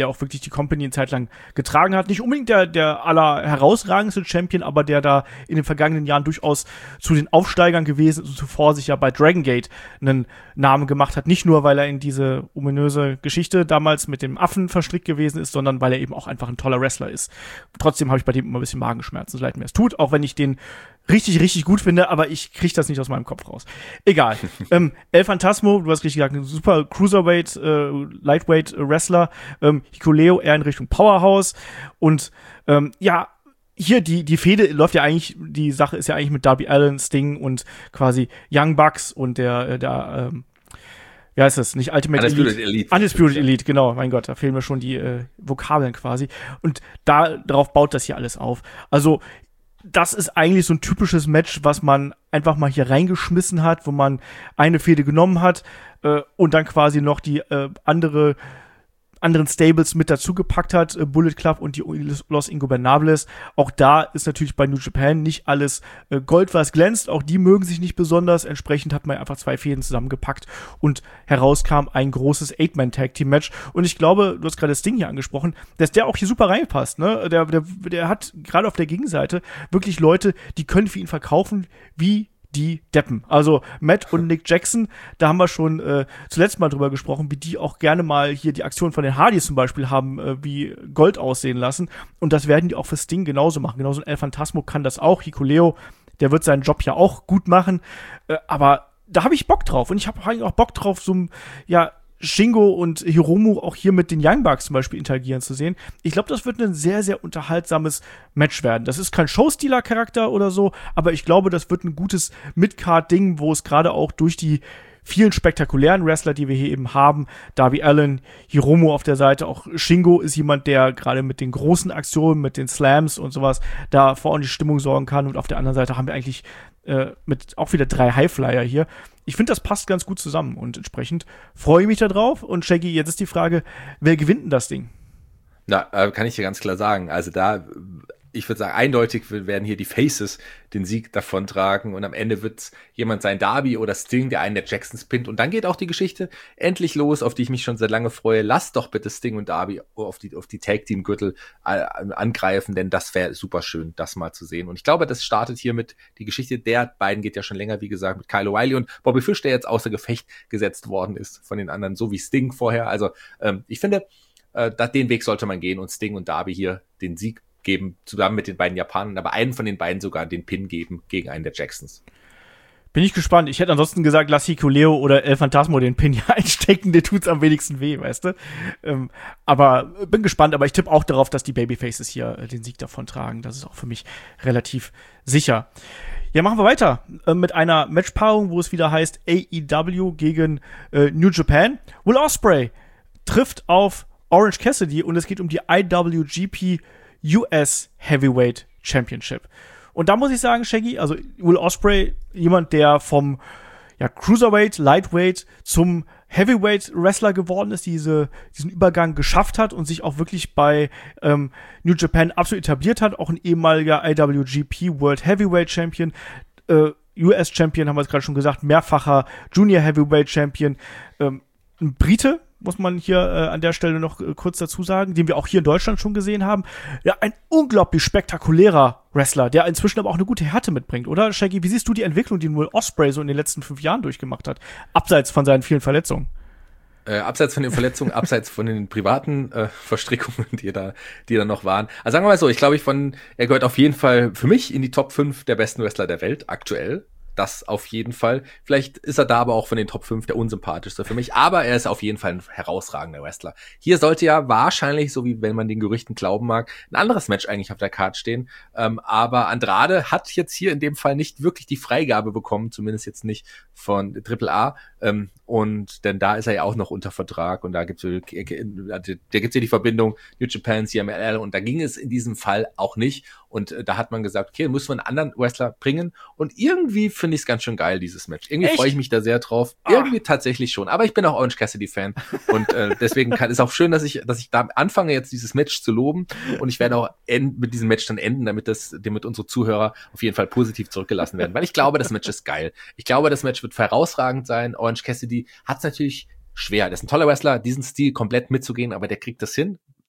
die Company eine Zeit lang getragen hat. Nicht unbedingt der, der aller herausragendste Champion, aber der da in den vergangenen Jahren durchaus zu den Aufsteigern gewesen ist und zuvor sich ja bei Dragon Gate einen Namen gemacht hat. Nicht nur, weil er in diese ominöse Geschichte damals mit dem Affen verstrickt gewesen ist, sondern weil er eben auch einfach ein toller Wrestler ist. Trotzdem habe ich bei dem immer ein bisschen Magenschmerzen, so leid mir es tut, auch wenn ich den richtig, richtig gut finde, aber ich kriege das nicht aus meinem Kopf raus. Egal. ähm, El Phantasmo, du hast richtig gesagt, ein super Cruiserweight, äh, Lightweight äh, Wrestler. Ähm, Hikuleo eher in Richtung Powerhouse. Und ähm, ja, hier die die Fehde läuft ja eigentlich, die Sache ist ja eigentlich mit Darby Allin, Sting und quasi Young Bucks und der, der ähm, wie heißt das? Nicht Ultimate Undisputed Elite. Elite. Undisputed Elite, genau. Mein Gott, da fehlen mir schon die äh, Vokabeln quasi. Und da darauf baut das hier alles auf. Also das ist eigentlich so ein typisches Match, was man einfach mal hier reingeschmissen hat, wo man eine Fehde genommen hat äh, und dann quasi noch die äh, andere anderen Stables mit dazu gepackt hat, äh, Bullet Club und die Los Ingobernables. Auch da ist natürlich bei New Japan nicht alles äh, Gold, was glänzt. Auch die mögen sich nicht besonders. Entsprechend hat man einfach zwei Fäden zusammengepackt und herauskam ein großes Eight-Man-Tag-Team-Match. Und ich glaube, du hast gerade das Ding hier angesprochen, dass der auch hier super reinpasst. Ne? Der, der, der hat gerade auf der Gegenseite wirklich Leute, die können für ihn verkaufen wie die Deppen. Also Matt und Nick Jackson, da haben wir schon äh, zuletzt mal drüber gesprochen, wie die auch gerne mal hier die Aktion von den Hardys zum Beispiel haben, äh, wie Gold aussehen lassen. Und das werden die auch für Sting genauso machen. Genauso ein El Phantasmo kann das auch. Hikuleo, der wird seinen Job ja auch gut machen. Äh, aber da habe ich Bock drauf. Und ich habe eigentlich auch Bock drauf, so ein, ja, Shingo und Hiromu auch hier mit den Young Bucks zum Beispiel interagieren zu sehen. Ich glaube, das wird ein sehr, sehr unterhaltsames Match werden. Das ist kein Showstealer-Charakter oder so, aber ich glaube, das wird ein gutes Mid-Card-Ding, wo es gerade auch durch die vielen spektakulären Wrestler, die wir hier eben haben, Darby Allin, Hiromu auf der Seite, auch Shingo ist jemand, der gerade mit den großen Aktionen, mit den Slams und sowas da vor die Stimmung sorgen kann. Und auf der anderen Seite haben wir eigentlich äh, mit auch wieder drei Highflyer hier. Ich finde, das passt ganz gut zusammen und entsprechend freue ich mich da drauf. Und Shaggy, jetzt ist die Frage, wer gewinnt denn das Ding? Na, äh, kann ich dir ganz klar sagen. Also da, ich würde sagen, eindeutig werden hier die Faces den Sieg davontragen und am Ende wird jemand sein, Darby oder Sting, der einen der Jacksons pinnt. Und dann geht auch die Geschichte endlich los, auf die ich mich schon seit lange freue. Lasst doch bitte Sting und Darby auf die, auf die Tag-Team-Gürtel äh, angreifen, denn das wäre super schön, das mal zu sehen. Und ich glaube, das startet hier mit die Geschichte der beiden, geht ja schon länger, wie gesagt, mit Kyle O'Reilly und Bobby Fish, der jetzt außer Gefecht gesetzt worden ist von den anderen, so wie Sting vorher. Also ähm, ich finde, äh, den Weg sollte man gehen und Sting und Darby hier den Sieg geben, zusammen mit den beiden Japanern, aber einen von den beiden sogar den Pin geben gegen einen der Jacksons. Bin ich gespannt. Ich hätte ansonsten gesagt, lass Hikuleo oder El Phantasmo den Pin hier einstecken, der tut's am wenigsten weh, weißt du? Ähm, aber bin gespannt, aber ich tippe auch darauf, dass die Babyfaces hier äh, den Sieg davon tragen. Das ist auch für mich relativ sicher. Ja, machen wir weiter äh, mit einer Matchpaarung, wo es wieder heißt A E W gegen äh, New Japan. Will Ospreay trifft auf Orange Cassidy und es geht um die I W G P U S Heavyweight Championship. Und da muss ich sagen, Shaggy, also Will Ospreay, jemand, der vom ja, Cruiserweight, Lightweight zum Heavyweight Wrestler geworden ist, diese, diesen Übergang geschafft hat und sich auch wirklich bei ähm, New Japan absolut etabliert hat, auch ein ehemaliger I W G P World Heavyweight Champion, äh, U S Champion, haben wir es gerade schon gesagt, mehrfacher Junior Heavyweight Champion, ähm, ein Brite, muss man hier äh, an der Stelle noch äh, kurz dazu sagen, den wir auch hier in Deutschland schon gesehen haben. Ja, ein unglaublich spektakulärer Wrestler, der inzwischen aber auch eine gute Härte mitbringt, oder, Shaggy? Wie siehst du die Entwicklung, die Will Ospreay so in den letzten fünf Jahren durchgemacht hat, abseits von seinen vielen Verletzungen? Äh, abseits von den Verletzungen, abseits von den privaten äh, Verstrickungen, die da, die da noch waren. Also sagen wir mal so, ich glaube, ich von, er gehört auf jeden Fall für mich in die Top fünf der besten Wrestler der Welt, aktuell. Das auf jeden Fall. Vielleicht ist er da aber auch von den Top fünf der unsympathischste für mich, aber er ist auf jeden Fall ein herausragender Wrestler. Hier sollte ja wahrscheinlich, so wie wenn man den Gerüchten glauben mag, ein anderes Match eigentlich auf der Card stehen, ähm, aber Andrade hat jetzt hier in dem Fall nicht wirklich die Freigabe bekommen, zumindest jetzt nicht von Triple A, ähm, und denn da ist er ja auch noch unter Vertrag und da gibt's da gibt's ja die Verbindung New Japan, C M L L und da ging es in diesem Fall auch nicht und äh, da hat man gesagt, okay, muss man einen anderen Wrestler bringen und irgendwie finde ich es ganz schön geil, dieses Match. Irgendwie freue ich mich da sehr drauf. Ah. Irgendwie tatsächlich schon. Aber ich bin auch Orange Cassidy-Fan. Und äh, deswegen kann, ist auch schön, dass ich, dass ich da anfange, jetzt dieses Match zu loben. Und ich werde auch end, mit diesem Match dann enden, damit das, damit unsere Zuhörer auf jeden Fall positiv zurückgelassen werden. Weil ich glaube, das Match ist geil. Ich glaube, das Match wird herausragend sein. Orange Cassidy hat es natürlich schwer. Der ist ein toller Wrestler, diesen Stil komplett mitzugehen, aber der kriegt das hin.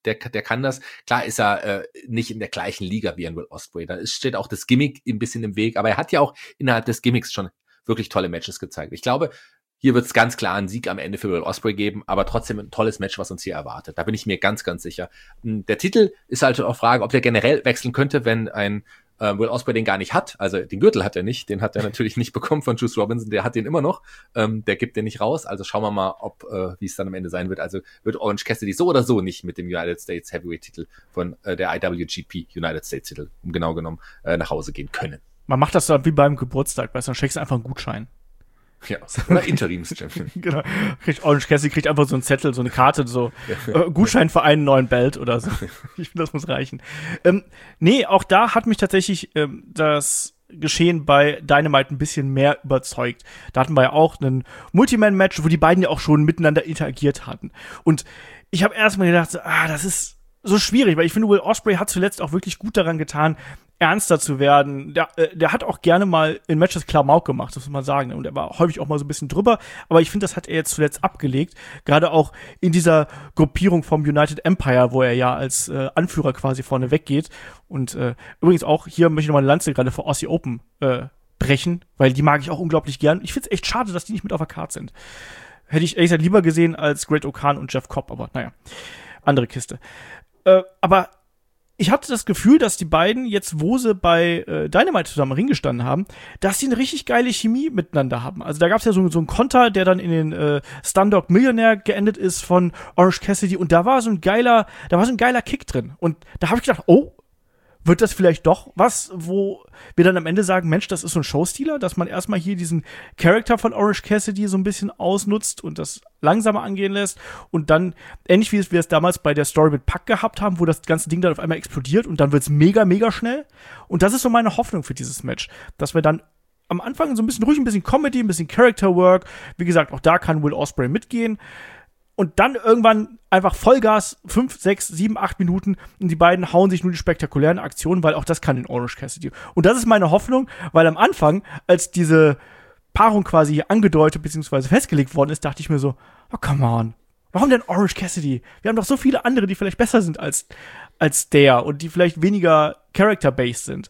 der, der kann das. Klar ist er äh, nicht in der gleichen Liga wie ein Will Ospreay. Da ist, steht auch das Gimmick ein bisschen im Weg, aber er hat ja auch innerhalb des Gimmicks schon wirklich tolle Matches gezeigt. Ich glaube, hier wird es ganz klar einen Sieg am Ende für Will Ospreay geben, aber trotzdem ein tolles Match, was uns hier erwartet. Da bin ich mir ganz, ganz sicher. Der Titel ist halt auch Frage, ob der generell wechseln könnte, wenn ein äh, Will Ospreay den gar nicht hat. Also den Gürtel hat er nicht, den hat er natürlich nicht bekommen von Juice Robinson, der hat den immer noch. Ähm, der gibt den nicht raus. Also schauen wir mal, ob äh, wie es dann am Ende sein wird. Also wird Orange Cassidy so oder so nicht mit dem United States Heavyweight-Titel von äh, der I W G P United States-Titel, um genau genommen, äh, nach Hause gehen können. Man macht das dann wie beim Geburtstag, weißt du, dann schenkst du einfach einen Gutschein. Ja, oder Interims-Champion. Genau. Kriegt Orange Cassidy kriegt einfach so einen Zettel, so eine Karte, so äh, Gutschein für einen neuen Belt oder so. Ich finde, das muss reichen. Ähm, nee, auch da hat mich tatsächlich ähm, das Geschehen bei Dynamite ein bisschen mehr überzeugt. Da hatten wir ja auch einen Multiman-Match, wo die beiden ja auch schon miteinander interagiert hatten. Und ich habe erstmal gedacht, so, ah, das ist so schwierig, weil ich finde, Will Ospreay hat zuletzt auch wirklich gut daran getan, ernster zu werden. Der, äh, der hat auch gerne mal in Matches Klamauk gemacht, das muss man sagen. Und er war häufig auch mal so ein bisschen drüber. Aber ich finde, das hat er jetzt zuletzt abgelegt. Gerade auch in dieser Gruppierung vom United Empire, wo er ja als äh, Anführer quasi vorne weggeht. Und äh, übrigens auch, hier möchte ich nochmal eine Lanze gerade für Aussie Open äh, brechen, weil die mag ich auch unglaublich gern. Ich finde es echt schade, dass die nicht mit auf der Karte sind. Hätte ich ehrlich gesagt lieber gesehen als Great O'Khan und Jeff Cobb, aber naja, andere Kiste. Äh, aber ich hatte das Gefühl, dass die beiden jetzt, wo sie bei äh, Dynamite zusammen im Ring gestanden haben, dass sie eine richtig geile Chemie miteinander haben. Also da gab es ja so, so einen Konter, der dann in den äh, Stundog Millionaire geendet ist von Orange Cassidy und da war so ein geiler, da war so ein geiler Kick drin. Und da habe ich gedacht, oh, wird das vielleicht doch was, wo wir dann am Ende sagen, Mensch, das ist so ein Showstealer, dass man erstmal hier diesen Charakter von Orange Cassidy so ein bisschen ausnutzt und das langsamer angehen lässt und dann, ähnlich wie wir es damals bei der Story mit Pac gehabt haben, wo das ganze Ding dann auf einmal explodiert und dann wird's mega, mega schnell. Und das ist so meine Hoffnung für dieses Match, dass wir dann am Anfang so ein bisschen ruhig, ein bisschen Comedy, ein bisschen Character Work, wie gesagt, auch da kann Will Ospreay mitgehen. Und dann irgendwann einfach Vollgas, fünf, sechs, sieben, acht Minuten und die beiden hauen sich nur die spektakulären Aktionen, weil auch das kann in Orange Cassidy. Und das ist meine Hoffnung, weil am Anfang, als diese Paarung quasi angedeutet bzw. festgelegt worden ist, dachte ich mir so, oh come on, warum denn Orange Cassidy? Wir haben doch so viele andere, die vielleicht besser sind als, als der und die vielleicht weniger character-based sind.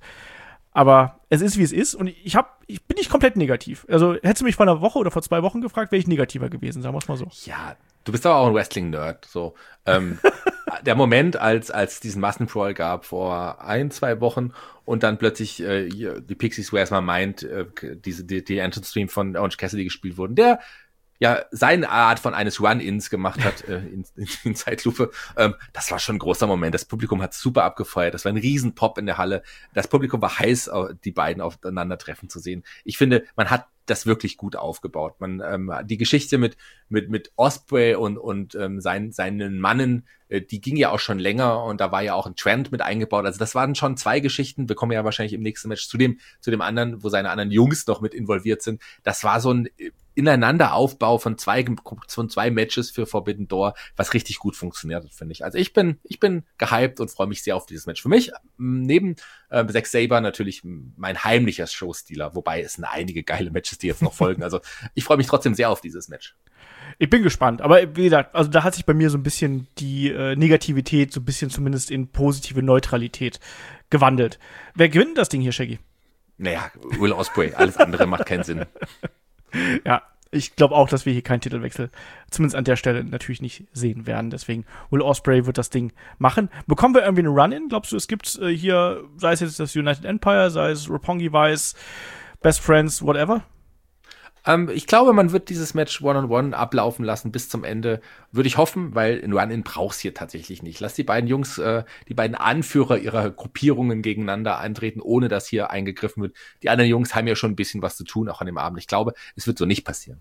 Aber es ist, wie es ist und ich hab, ich bin nicht komplett negativ. Also hättest du mich vor einer Woche oder vor zwei Wochen gefragt, wäre ich negativer gewesen, sagen wir es mal so. Ja, du bist aber auch ein Wrestling-Nerd. So, ähm, der Moment, als als diesen Massenbrawl gab vor ein, zwei Wochen und dann plötzlich äh, die Pixies, wo erstmal meint, äh, diese die, die Entrance-Stream von Orange Cassidy gespielt wurden, der ja seine Art von eines Run-Ins gemacht hat äh, in, in, in Zeitlupe. Ähm, das war schon ein großer Moment. Das Publikum hat super abgefeuert. Das war ein Riesenpop in der Halle. Das Publikum war heiß, die beiden aufeinandertreffen zu sehen. Ich finde, man hat das wirklich gut aufgebaut. Man ähm, die Geschichte mit mit mit Ospreay und und ähm, seinen seinen Mannen, äh, die ging ja auch schon länger und da war ja auch ein Trend mit eingebaut. Also das waren schon zwei Geschichten. Wir kommen ja wahrscheinlich im nächsten Match zu dem zu dem anderen, wo seine anderen Jungs noch mit involviert sind. Das war so ein Ineinanderaufbau von zwei von zwei Matches für Forbidden Door, was richtig gut funktioniert hat, finde ich. Also ich bin ich bin gehypt und freue mich sehr auf dieses Match. Für mich neben äh, Zack Sabre natürlich mein heimlicher Showstealer, wobei es sind einige geile Matches, die jetzt noch folgen. Also ich freue mich trotzdem sehr auf dieses Match. Ich bin gespannt, aber wie gesagt, also da hat sich bei mir so ein bisschen die äh, Negativität so ein bisschen zumindest in positive Neutralität gewandelt. Wer gewinnt das Ding hier, Shaggy? Naja, Will Ospreay, alles andere macht keinen Sinn. Ja, ich glaube auch, dass wir hier keinen Titelwechsel, zumindest an der Stelle, natürlich nicht sehen werden. Deswegen, Will Ospreay wird das Ding machen. Bekommen wir irgendwie einen Run-In? Glaubst du, es gibt äh, hier, sei es jetzt das United Empire, sei es Roppongi Vice, Best Friends, whatever? Ähm, ich glaube, man wird dieses Match One-on-One ablaufen lassen bis zum Ende. Würde ich hoffen, weil ein Run-In brauchst hier tatsächlich nicht. Lass die beiden Jungs, äh, die beiden Anführer ihrer Gruppierungen gegeneinander antreten, ohne dass hier eingegriffen wird. Die anderen Jungs haben ja schon ein bisschen was zu tun, auch an dem Abend. Ich glaube, es wird so nicht passieren.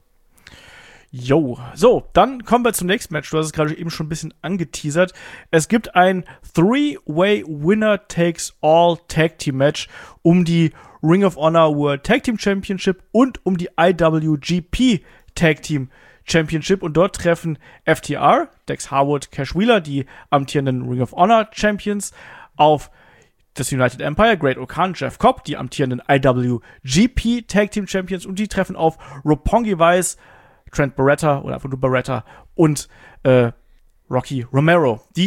Jo, so, dann kommen wir zum nächsten Match. Du hast es gerade eben schon ein bisschen angeteasert. Es gibt ein Three-Way Winner-Takes-All-Tag-Team-Match um die Ring of Honor World Tag Team Championship und um die I W G P Tag Team Championship. Und dort treffen F T R, Dex Harwood, Cash Wheeler, die amtierenden Ring of Honor Champions, auf das United Empire, Great O'Khan, Jeff Cobb, die amtierenden I W G P Tag Team Champions. Und die treffen auf Roppongi Vice, Trent Barretta oder einfach nur Barretta und äh, Rocky Romero. Die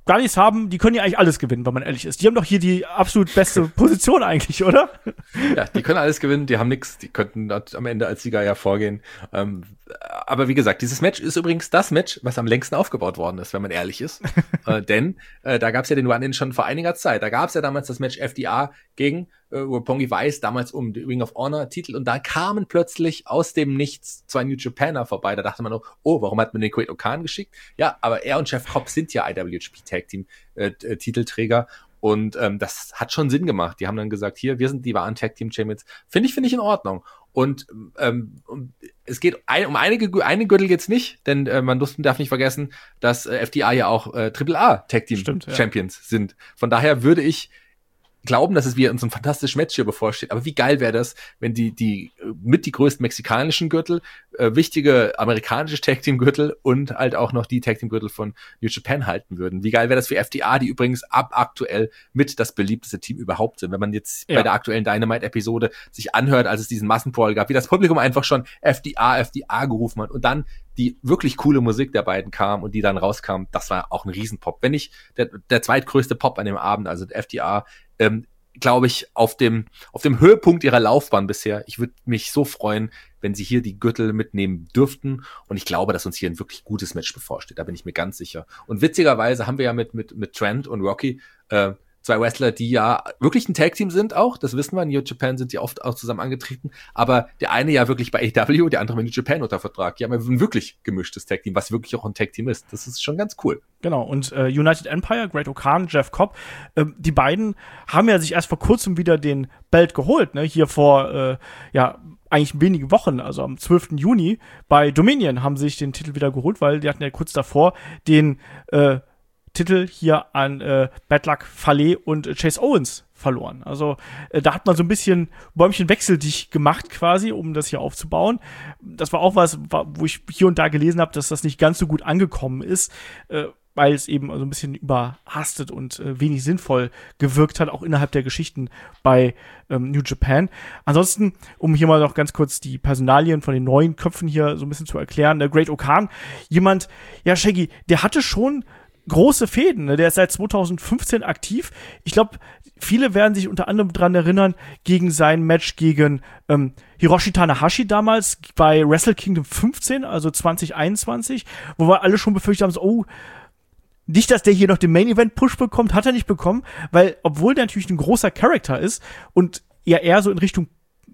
gar nichts haben, die können ja eigentlich alles gewinnen, wenn man ehrlich ist. Die haben doch hier die absolut beste Position eigentlich, oder? Ja, die können alles gewinnen, die haben nichts, die könnten am Ende als Sieger ja vorgehen. Ähm, aber wie gesagt, dieses Match ist übrigens das Match, was am längsten aufgebaut worden ist, wenn man ehrlich ist. äh, denn äh, da gab es ja den Run-In schon vor einiger Zeit. Da gab es ja damals das Match F D R gegen äh, Roppongi Vice, damals um den Ring of Honor Titel, und da kamen plötzlich aus dem Nichts zwei New Japaner vorbei. Da dachte man noch, oh, warum hat man den Great-O-Khan geschickt? Ja, aber er und Jeff Cobb sind ja I W G P Tag Team äh, Titelträger. Und ähm, das hat schon Sinn gemacht. Die haben dann gesagt, hier, wir sind die wahren Tag Team Champions. Finde ich, finde ich in Ordnung. Und ähm, es geht ein, um einige einen Gürtel jetzt nicht, denn äh, man darf nicht vergessen, dass äh, F D A ja auch äh, Triple A Tag Team Stimmt, ja. Champions sind. Von daher würde ich glauben, dass es wieder uns ein fantastisches Match hier bevorsteht. Aber wie geil wäre das, wenn die die mit die größten mexikanischen Gürtel, äh, wichtige amerikanische Tag Team Gürtel und halt auch noch die Tag Team Gürtel von New Japan halten würden. Wie geil wäre das für F D A, die übrigens ab aktuell mit das beliebteste Team überhaupt sind. Wenn man jetzt ja. bei der aktuellen Dynamite-Episode sich anhört, als es diesen Massenbrawl gab, wie das Publikum einfach schon F D A, F D A gerufen hat und dann die wirklich coole Musik der beiden kam und die dann rauskam, das war auch ein Riesenpop. Wenn nicht der, der zweitgrößte Pop an dem Abend, also F D A, ähm, glaube ich, auf dem auf dem Höhepunkt ihrer Laufbahn bisher. Ich würde mich so freuen, wenn sie hier die Gürtel mitnehmen dürften. Und ich glaube, dass uns hier ein wirklich gutes Match bevorsteht. Da bin ich mir ganz sicher. Und witzigerweise haben wir ja mit mit mit Trent und Rocky äh, zwei Wrestler, die ja wirklich ein Tag-Team sind auch, das wissen wir, in New Japan sind die oft auch zusammen angetreten, aber der eine ja wirklich bei A E W, der andere bei New Japan unter Vertrag. Die haben ja ein wirklich gemischtes Tag-Team, was wirklich auch ein Tag-Team ist. Das ist schon ganz cool. Genau, und äh, United Empire, Great-O-Khan, Jeff Cobb, äh, die beiden haben ja sich erst vor kurzem wieder den Belt geholt, ne, hier vor, äh, ja, eigentlich wenige Wochen, also am zwölften Juni bei Dominion haben sie sich den Titel wieder geholt, weil die hatten ja kurz davor den, äh, Titel hier an äh, Bad Luck Fale und äh, Chase Owens verloren. Also äh, da hat man so ein bisschen Bäumchen wechseldicht gemacht quasi, um das hier aufzubauen. Das war auch was, wo ich hier und da gelesen habe, dass das nicht ganz so gut angekommen ist, äh, weil es eben so ein bisschen überhastet und äh, wenig sinnvoll gewirkt hat, auch innerhalb der Geschichten bei ähm, New Japan. Ansonsten, um hier mal noch ganz kurz die Personalien von den neuen Köpfen hier so ein bisschen zu erklären, der Great-O-Khan, jemand, ja Shaggy, der hatte schon große Fäden, ne? Der ist seit zweitausendfünfzehn aktiv. Ich glaube, viele werden sich unter anderem dran erinnern, gegen sein Match gegen ähm, Hiroshi Tanahashi damals bei Wrestle Kingdom fünfzehn, also zwanzig einundzwanzig, wo wir alle schon befürchtet haben, so, oh, nicht, dass der hier noch den Main-Event-Push bekommt, hat er nicht bekommen, weil, obwohl der natürlich ein großer Charakter ist und ja eher so in Richtung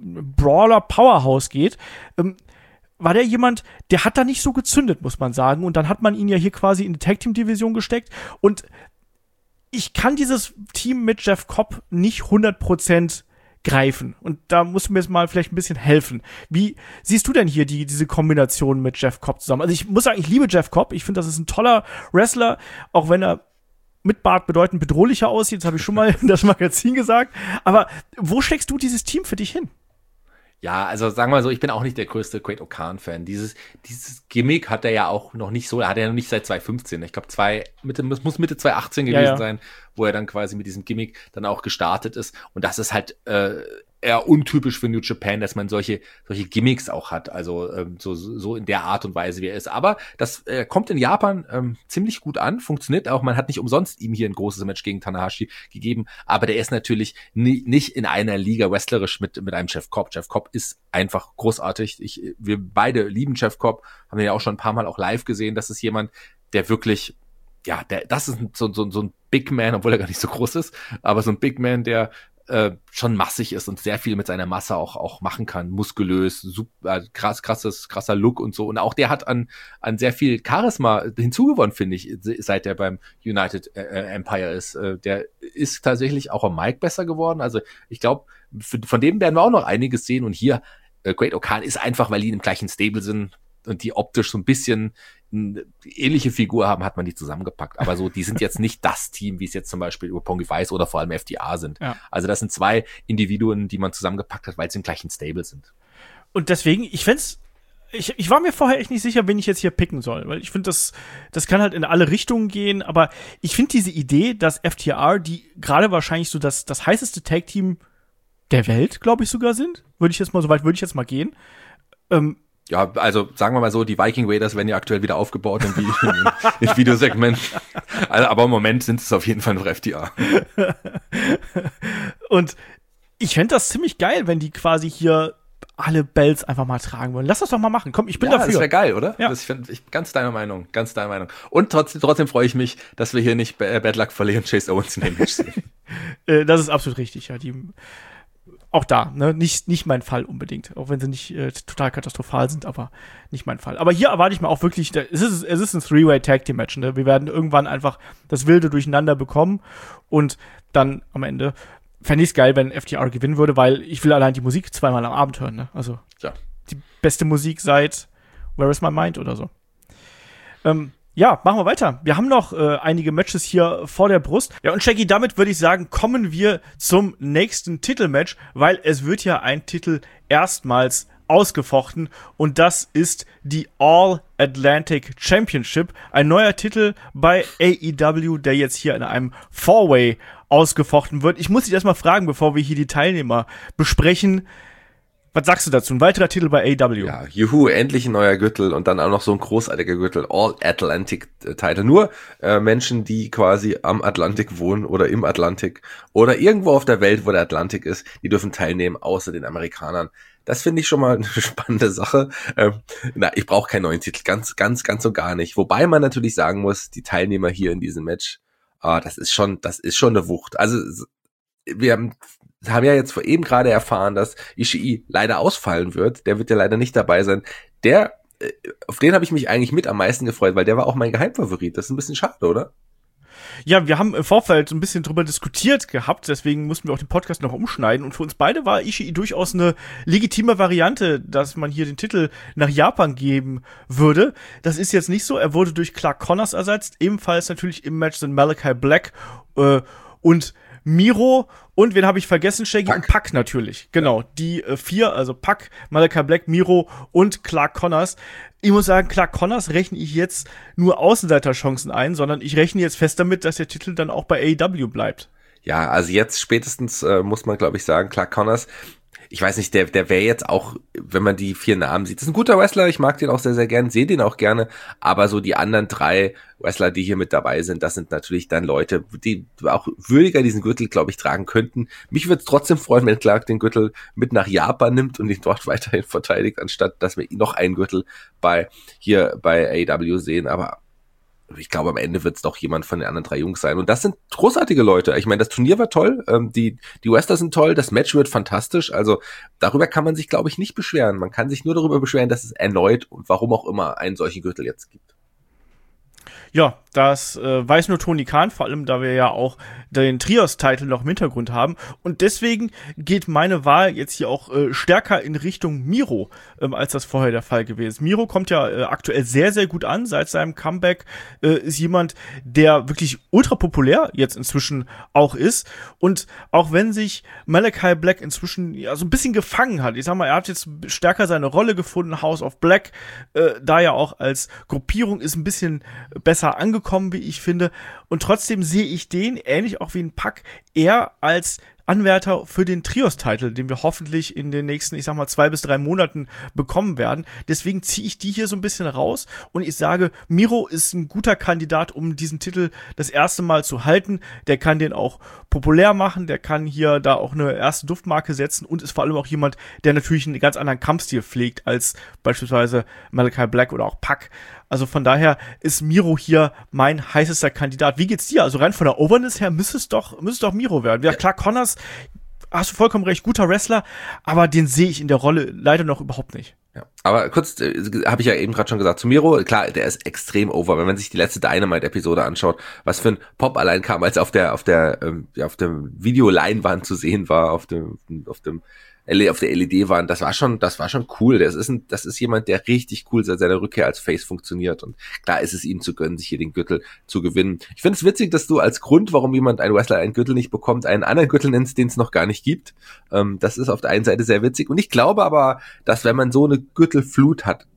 Brawler-Powerhouse geht, ähm, war der jemand, der hat da nicht so gezündet, muss man sagen. Und dann hat man ihn ja hier quasi in die Tag-Team-Division gesteckt. Und ich kann dieses Team mit Jeff Cobb nicht hundert Prozent greifen. Und da musst du mir jetzt mal vielleicht ein bisschen helfen. Wie siehst du denn hier die, diese Kombination mit Jeff Cobb zusammen? Also ich muss sagen, ich liebe Jeff Cobb. Ich finde, das ist ein toller Wrestler, auch wenn er mit Bart bedeutend bedrohlicher aussieht. Das habe ich schon mal in das Magazin gesagt. Aber wo steckst du dieses Team für dich hin? Ja, also sagen wir mal so, ich bin auch nicht der größte Great-O-Khan-Fan. Dieses, dieses Gimmick hat er ja auch noch nicht so, er hat er ja noch nicht seit zwanzig fünfzehn. Ich glaube, zwei, Mitte, es muss Mitte zwanzig achtzehn gewesen ja, ja. sein, wo er dann quasi mit diesem Gimmick dann auch gestartet ist. Und das ist halt äh, eher untypisch für New Japan, dass man solche solche Gimmicks auch hat, also ähm, so so in der Art und Weise, wie er ist. Aber das äh, kommt in Japan ähm, ziemlich gut an, funktioniert auch. Man hat nicht umsonst ihm hier ein großes Match gegen Tanahashi gegeben, aber der ist natürlich nie, nicht in einer Liga wrestlerisch mit mit einem Jeff Cobb. Jeff Cobb ist einfach großartig. Ich, wir beide lieben Jeff Cobb, haben wir ja auch schon ein paar Mal auch live gesehen. Das ist jemand, der wirklich, ja, der, das ist so so so ein Big Man, obwohl er gar nicht so groß ist, aber so ein Big Man, der Äh, schon massig ist und sehr viel mit seiner Masse auch auch machen kann, muskulös, super, krass, krasses, krasser Look und so. Und auch der hat an an sehr viel Charisma hinzugewonnen, finde ich, seit er beim United äh, Empire ist. Äh, der ist tatsächlich auch am Mic besser geworden. Also ich glaube, von dem werden wir auch noch einiges sehen. Und hier äh, Great-O-Khan ist einfach, weil die im gleichen Stable sind und die optisch so ein bisschen eine ähnliche Figur haben, hat man die zusammengepackt. Aber so, die sind jetzt nicht das Team, wie es jetzt zum Beispiel Roppongi Vice oder vor allem F D A sind. Ja. Also das sind zwei Individuen, die man zusammengepackt hat, weil sie im gleichen Stable sind. Und deswegen, ich find's, ich, ich war mir vorher echt nicht sicher, wen ich jetzt hier picken soll, weil ich finde, das, das kann halt in alle Richtungen gehen, aber ich finde diese Idee, dass F T R, die gerade wahrscheinlich so das, das heißeste Tag-Team der Welt, glaube ich sogar sind, würde ich jetzt mal, so weit würde ich jetzt mal gehen, ähm, Ja, also sagen wir mal so, die Viking Raiders werden ja aktuell wieder aufgebaut im, im, im Videosegment. Also, aber im Moment sind es auf jeden Fall noch F T R. Und ich fände das ziemlich geil, wenn die quasi hier alle Bells einfach mal tragen wollen. Lass das doch mal machen. Komm, ich bin ja, dafür. Das wäre geil, oder? Ja. Das find ich ganz deiner Meinung, ganz deiner Meinung. Und trotzdem, trotzdem freue ich mich, dass wir hier nicht äh, Bad Luck verlieren, Chase Owens in den Match sehen. äh, das ist absolut richtig, ja. Die Auch da, ne, nicht, nicht mein Fall unbedingt. Auch wenn sie nicht äh, total katastrophal sind, aber nicht mein Fall. Aber hier erwarte ich mal auch wirklich, da, es ist, es ist ein Three-Way-Tag-Team-Match, ne? Wir werden irgendwann einfach das Wilde durcheinander bekommen und dann am Ende fände ich es geil, wenn F T R gewinnen würde, weil ich will allein die Musik zweimal am Abend hören, ne? Also, ja. Die beste Musik seit Where is My Mind oder so. Ähm, Ja, machen wir weiter. Wir haben noch äh, einige Matches hier vor der Brust. Ja, und Shaggy, damit würde ich sagen, kommen wir zum nächsten Titelmatch, weil es wird ja ein Titel erstmals ausgefochten und das ist die All-Atlantic Championship. Ein neuer Titel bei A E W, der jetzt hier in einem Four-Way ausgefochten wird. Ich muss dich erstmal fragen, bevor wir hier die Teilnehmer besprechen. Was sagst du dazu? Ein weiterer Titel bei A E W. Ja, juhu, endlich ein neuer Gürtel und dann auch noch so ein großartiger Gürtel, All-Atlantic-Title. Nur äh, Menschen, die quasi am Atlantik wohnen oder im Atlantik oder irgendwo auf der Welt, wo der Atlantik ist, die dürfen teilnehmen, außer den Amerikanern. Das finde ich schon mal eine spannende Sache. Ähm, na, ich brauche keinen neuen Titel, ganz, ganz, ganz und gar nicht. Wobei man natürlich sagen muss, die Teilnehmer hier in diesem Match, ah, das ist schon, das ist schon eine Wucht. Also wir haben haben ja jetzt vor eben gerade erfahren, dass Ishii leider ausfallen wird. Der wird ja leider nicht dabei sein. Der, auf den habe ich mich eigentlich mit am meisten gefreut, weil der war auch mein Geheimfavorit. Das ist ein bisschen schade, oder? Ja, wir haben im Vorfeld so ein bisschen drüber diskutiert gehabt, deswegen mussten wir auch den Podcast noch umschneiden und für uns beide war Ishii durchaus eine legitime Variante, dass man hier den Titel nach Japan geben würde. Das ist jetzt nicht so. Er wurde durch Clark Connors ersetzt. Ebenfalls natürlich im Match sind Malachi Black äh, und Miro und wen habe ich vergessen, Shaggy? Pac. Und Pac natürlich. Genau, ja. Die äh, vier, also Pac, Malachi Black, Miro und Clark Connors. Ich muss sagen, Clark Connors rechne ich jetzt nur Außenseiterchancen ein, sondern ich rechne jetzt fest damit, dass der Titel dann auch bei A E W bleibt. Ja, also jetzt spätestens äh, muss man, glaube ich, sagen, Clark Connors, ich weiß nicht, der der wäre jetzt auch, wenn man die vier Namen sieht, das ist ein guter Wrestler, ich mag den auch sehr, sehr gern, sehe den auch gerne, aber so die anderen drei Wrestler, die hier mit dabei sind, das sind natürlich dann Leute, die auch würdiger diesen Gürtel, glaube ich, tragen könnten. Mich würde es trotzdem freuen, wenn Clark den Gürtel mit nach Japan nimmt und ihn dort weiterhin verteidigt, anstatt dass wir noch einen Gürtel bei hier bei A E W sehen, aber ich glaube, am Ende wird es doch jemand von den anderen drei Jungs sein. Und das sind großartige Leute. Ich meine, das Turnier war toll, ähm, die die Wrestler sind toll, das Match wird fantastisch. Also darüber kann man sich, glaube ich, nicht beschweren. Man kann sich nur darüber beschweren, dass es erneut und warum auch immer einen solchen Gürtel jetzt gibt. Ja, das äh, weiß nur Tony Khan, vor allem da wir ja auch den Trios-Titel noch im Hintergrund haben. Und deswegen geht meine Wahl jetzt hier auch äh, stärker in Richtung Miro, ähm, als das vorher der Fall gewesen ist. Miro kommt ja äh, aktuell sehr, sehr gut an. Seit seinem Comeback äh, ist jemand, der wirklich ultra populär jetzt inzwischen auch ist. Und auch wenn sich Malachi Black inzwischen ja so ein bisschen gefangen hat, ich sag mal, er hat jetzt stärker seine Rolle gefunden, House of Black, äh, da ja auch als Gruppierung ist ein bisschen besser angekommen, wie ich finde. Und trotzdem sehe ich den, ähnlich auch wie ein Pac, eher als Anwärter für den Trios-Titel, den wir hoffentlich in den nächsten, ich sag mal, zwei bis drei Monaten bekommen werden. Deswegen ziehe ich die hier so ein bisschen raus und ich sage, Miro ist ein guter Kandidat, um diesen Titel das erste Mal zu halten. Der kann den auch populär machen, der kann hier da auch eine erste Duftmarke setzen und ist vor allem auch jemand, der natürlich einen ganz anderen Kampfstil pflegt als beispielsweise Malachi Black oder auch Pac. Also von daher ist Miro hier mein heißester Kandidat. Wie geht's dir? Also rein von der Overness her müsste es doch, müsste es doch Miro werden. Ja, klar, Connors, hast du vollkommen recht, guter Wrestler, aber den sehe ich in der Rolle leider noch überhaupt nicht. Ja, aber kurz, äh, habe ich ja eben gerade schon gesagt, zu Miro, klar, der ist extrem over, wenn man sich die letzte Dynamite-Episode anschaut, was für ein Pop allein kam, als auf der, auf der, ähm, ja, auf dem Videoleinwand zu sehen war, auf dem, auf dem, auf der L E D-Wand, das war schon, das war schon cool. Das ist ein, das ist jemand, der richtig cool seit seiner Rückkehr als Face funktioniert und klar ist es ihm zu gönnen, sich hier den Gürtel zu gewinnen. Ich finde es witzig, dass du als Grund, warum jemand, ein Wrestler einen Gürtel nicht bekommt, einen anderen Gürtel nennst, den es noch gar nicht gibt. Ähm, das ist auf der einen Seite sehr witzig und ich glaube aber, dass wenn man so eine Gürtelflut hat,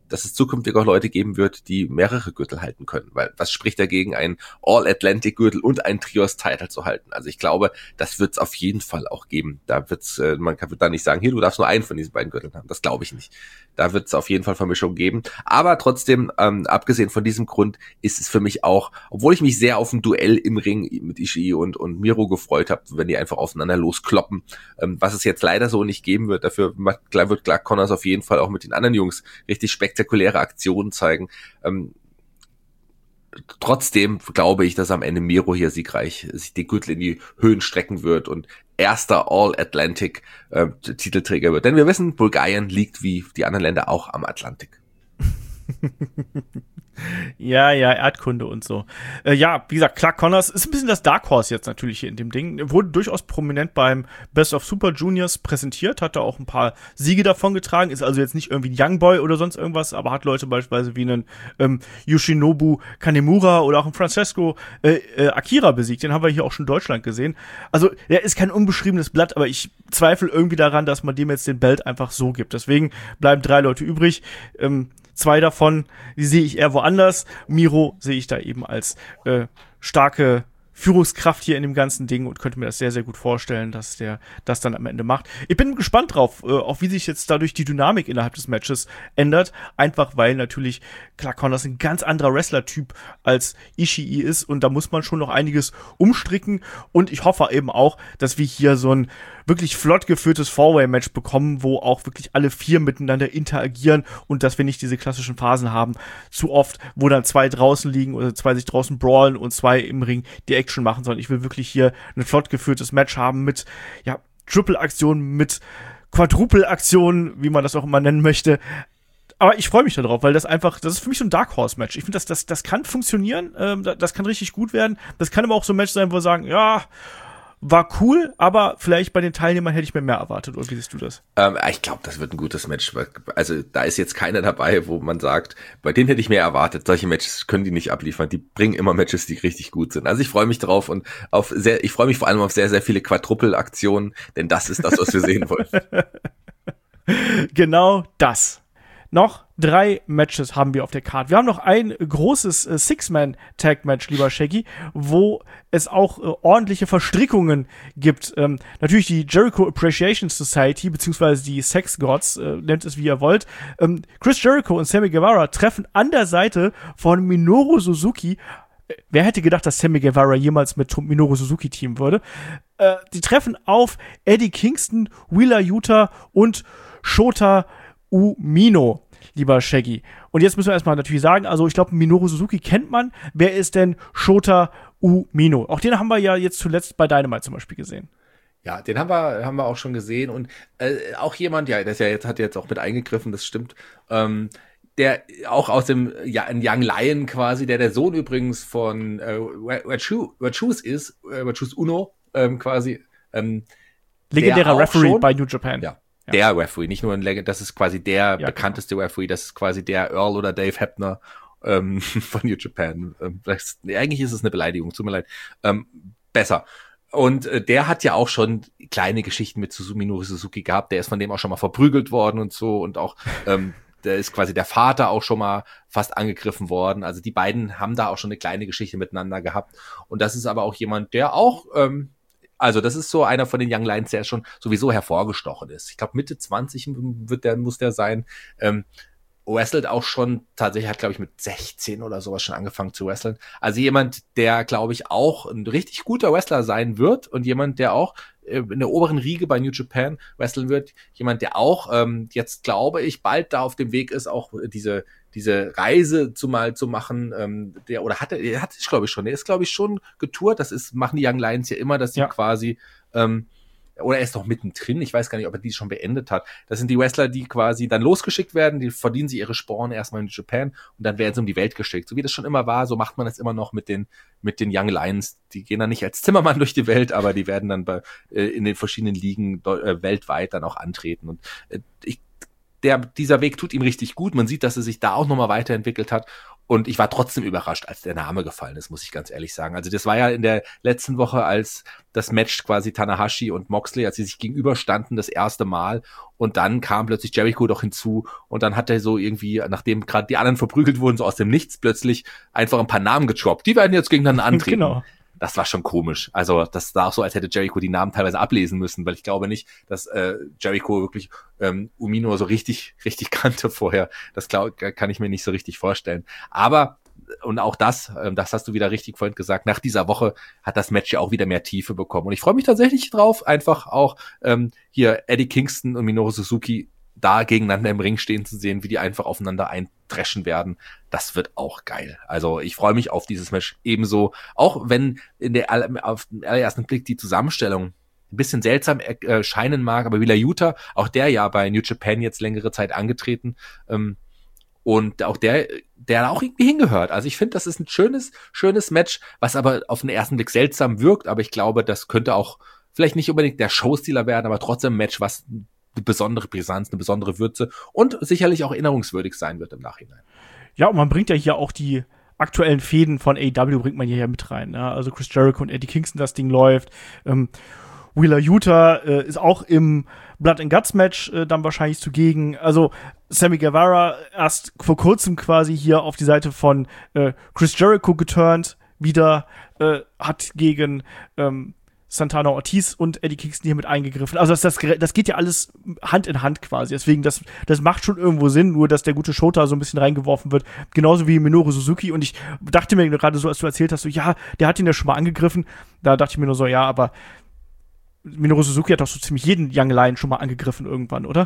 dass es zukünftig auch Leute geben wird, die mehrere Gürtel halten können. Weil was spricht dagegen, einen All-Atlantic-Gürtel und einen Trios-Title zu halten? Also ich glaube, das wird es auf jeden Fall auch geben. Da wird's, äh, man kann wird da nicht sagen, hier, du darfst nur einen von diesen beiden Gürteln haben. Das glaube ich nicht. Da wird es auf jeden Fall Vermischung geben. Aber trotzdem, ähm, abgesehen von diesem Grund, ist es für mich auch, obwohl ich mich sehr auf ein Duell im Ring mit Ishii und, und Miro gefreut habe, wenn die einfach aufeinander loskloppen, ähm, was es jetzt leider so nicht geben wird. Dafür wird Clark Connors auf jeden Fall auch mit den anderen Jungs richtig spektakuläre Aktionen zeigen. Ähm, trotzdem glaube ich, dass am Ende Miro hier siegreich sich die Gürtel in die Höhen strecken wird und erster All-Atlantic äh, Titelträger wird. Denn wir wissen, Bulgarien liegt wie die anderen Länder auch am Atlantik. Ja, ja, Erdkunde und so. Äh, ja, wie gesagt, Clark Connors ist ein bisschen das Dark Horse jetzt natürlich hier in dem Ding. Er wurde durchaus prominent beim Best of Super Juniors präsentiert, hat da auch ein paar Siege davon getragen, ist also jetzt nicht irgendwie ein Young Boy oder sonst irgendwas, aber hat Leute beispielsweise wie einen ähm, Yoshinobu Kanemura oder auch einen Francesco äh, äh, Akira besiegt. Den haben wir hier auch schon in Deutschland gesehen. Also, er ist kein unbeschriebenes Blatt, aber ich zweifle irgendwie daran, dass man dem jetzt den Belt einfach so gibt. Deswegen bleiben drei Leute übrig. Ähm, Zwei davon, die sehe ich eher woanders. Miro sehe ich da eben als äh, starke Führungskraft hier in dem ganzen Ding und könnte mir das sehr, sehr gut vorstellen, dass der das dann am Ende macht. Ich bin gespannt drauf, äh, auch wie sich jetzt dadurch die Dynamik innerhalb des Matches ändert. Einfach weil natürlich Clark Connors ein ganz anderer Wrestler-Typ als Ishii ist und da muss man schon noch einiges umstricken und ich hoffe eben auch, dass wir hier so ein wirklich flott geführtes Four-Way-Match bekommen, wo auch wirklich alle vier miteinander interagieren und dass wir nicht diese klassischen Phasen haben, zu oft, wo dann zwei draußen liegen oder zwei sich draußen brawlen und zwei im Ring die Action machen, sondern ich will wirklich hier ein flott geführtes Match haben mit, ja, Triple-Aktionen, mit Quadruple-Aktionen, wie man das auch immer nennen möchte. Aber ich freue mich darauf, weil das einfach, das ist für mich so ein Dark Horse Match. Ich finde, das, das, das kann funktionieren, ähm, das kann richtig gut werden. Das kann aber auch so ein Match sein, wo wir sagen, ja, war cool, aber vielleicht bei den Teilnehmern hätte ich mir mehr erwartet. Oder wie siehst du das? Ähm, ich glaube, das wird ein gutes Match. Also da ist jetzt keiner dabei, wo man sagt, bei denen hätte ich mehr erwartet. Solche Matches können die nicht abliefern. Die bringen immer Matches, die richtig gut sind. Also ich freue mich drauf und auf sehr, ich freue mich vor allem auf sehr, sehr viele Quadruple-Aktionen, denn das ist das, was wir sehen wollen. Genau das. Noch drei Matches haben wir auf der Card. Wir haben noch ein großes äh, Six-Man-Tag-Match, lieber Shaggy, wo es auch äh, ordentliche Verstrickungen gibt. Ähm, natürlich die Jericho Appreciation Society, beziehungsweise die Sex Gods, äh, nennt es wie ihr wollt. Ähm, Chris Jericho und Sammy Guevara treffen an der Seite von Minoru Suzuki. Äh, wer hätte gedacht, dass Sammy Guevara jemals mit Minoru Suzuki teamen würde? Äh, die treffen auf Eddie Kingston, Wheeler Yuta und Shota Umino, lieber Shaggy. Und jetzt müssen wir erstmal natürlich sagen, also ich glaube, Minoru Suzuki kennt man. Wer ist denn Shota Umino? Auch den haben wir ja jetzt zuletzt bei Dynamite zum Beispiel gesehen. Ja, den haben wir, haben wir auch schon gesehen. Und äh, auch jemand, ja, das ja jetzt hat jetzt auch mit eingegriffen, das stimmt, ähm, der auch aus dem ja, ein Young Lion quasi, der der Sohn übrigens von äh, Wachus ist, äh, Wachus Uno ähm, quasi. Ähm, Legendärer Referee bei New Japan. Ja. Der Referee, nicht nur ein Legend, das ist quasi der ja, bekannteste genau. Referee, das ist quasi der Earl oder Dave Hebner ähm, von New Japan. Ähm, nee, eigentlich ist es eine Beleidigung, tut mir leid. Ähm, besser. Und äh, der hat ja auch schon kleine Geschichten mit Minoru Suzuki gehabt, der ist von dem auch schon mal verprügelt worden und so und auch ähm, der ist quasi der Vater auch schon mal fast angegriffen worden. Also die beiden haben da auch schon eine kleine Geschichte miteinander gehabt. Und das ist aber auch jemand, der auch ähm, Also das ist so einer von den Young Lions, der schon sowieso hervorgestochen ist. Ich glaube Mitte zwanzig wird der, muss der sein. Ähm, wrestelt auch schon, tatsächlich hat glaube ich mit sechzehn oder sowas schon angefangen zu wresteln. Also jemand, der glaube ich auch ein richtig guter Wrestler sein wird und jemand, der auch äh, in der oberen Riege bei New Japan wresteln wird. Jemand, der auch ähm, jetzt glaube ich bald da auf dem Weg ist, auch diese diese Reise zu mal zu machen, ähm, der oder hatte, der hat es glaube ich schon, der ist glaube ich schon getourt, das ist, machen die Young Lions ja immer, dass sie ja. quasi, ähm, oder er ist noch mittendrin, ich weiß gar nicht, ob er die schon beendet hat, das sind die Wrestler, die quasi dann losgeschickt werden, die verdienen sie ihre Sporen erstmal in Japan und dann werden sie um die Welt geschickt, so wie das schon immer war, so macht man das immer noch mit den mit den Young Lions, die gehen dann nicht als Zimmermann durch die Welt, aber die werden dann bei, äh, in den verschiedenen Ligen äh, weltweit dann auch antreten und äh, ich der, dieser Weg tut ihm richtig gut. Man sieht, dass er sich da auch nochmal weiterentwickelt hat. Und ich war trotzdem überrascht, als der Name gefallen ist, muss ich ganz ehrlich sagen. Also das war ja in der letzten Woche, als das Match quasi Tanahashi und Moxley, als sie sich gegenüberstanden, das erste Mal. Und dann kam plötzlich Jericho doch hinzu. Und dann hat er so irgendwie, nachdem gerade die anderen verprügelt wurden, so aus dem Nichts plötzlich einfach ein paar Namen getroppt. Die werden jetzt gegeneinander antreten. Genau. Das war schon komisch. Also das sah auch so, als hätte Jericho die Namen teilweise ablesen müssen, weil ich glaube nicht, dass äh, Jericho wirklich ähm, Umino so richtig richtig kannte vorher. Das glaub, kann ich mir nicht so richtig vorstellen. Aber, und auch das, ähm, das hast du wieder richtig vorhin gesagt, nach dieser Woche hat das Match ja auch wieder mehr Tiefe bekommen. Und ich freue mich tatsächlich drauf, einfach auch ähm, hier Eddie Kingston und Minoru Suzuki da gegeneinander im Ring stehen zu sehen, wie die einfach aufeinander eintreschen werden. Das wird auch geil. Also ich freue mich auf dieses Match ebenso, auch wenn in der auf den allerersten Blick die Zusammenstellung ein bisschen seltsam erscheinen mag, aber Wheeler Yuta, auch der ja bei New Japan jetzt längere Zeit angetreten, ähm, und auch der, der auch irgendwie hingehört. Also ich finde, das ist ein schönes, schönes Match, was aber auf den ersten Blick seltsam wirkt, aber ich glaube, das könnte auch vielleicht nicht unbedingt der Showstealer werden, aber trotzdem ein Match, was eine besondere Brisanz, eine besondere Würze und sicherlich auch erinnerungswürdig sein wird im Nachhinein. Ja, und man bringt ja hier auch die aktuellen Fäden von A E W bringt man hier ja mit rein. Ne? Also Chris Jericho und Eddie Kingston, das Ding läuft. Ähm, Wheeler Yuta äh, ist auch im Blood and Guts Match äh, dann wahrscheinlich zugegen. Also Sammy Guevara erst vor kurzem quasi hier auf die Seite von äh, Chris Jericho geturnt, wieder äh, hat gegen ähm, Santana Ortiz und Eddie Kingston hier mit eingegriffen. Also das, das, das geht ja alles Hand in Hand quasi. Deswegen, das, das macht schon irgendwo Sinn, nur dass der gute Shota so ein bisschen reingeworfen wird. Genauso wie Minoru Suzuki. Und ich dachte mir gerade so, als du erzählt hast, so, ja, der hat ihn ja schon mal angegriffen. Da dachte ich mir nur so, ja, aber Minoru Suzuki hat doch so ziemlich jeden Young Lion schon mal angegriffen irgendwann, oder?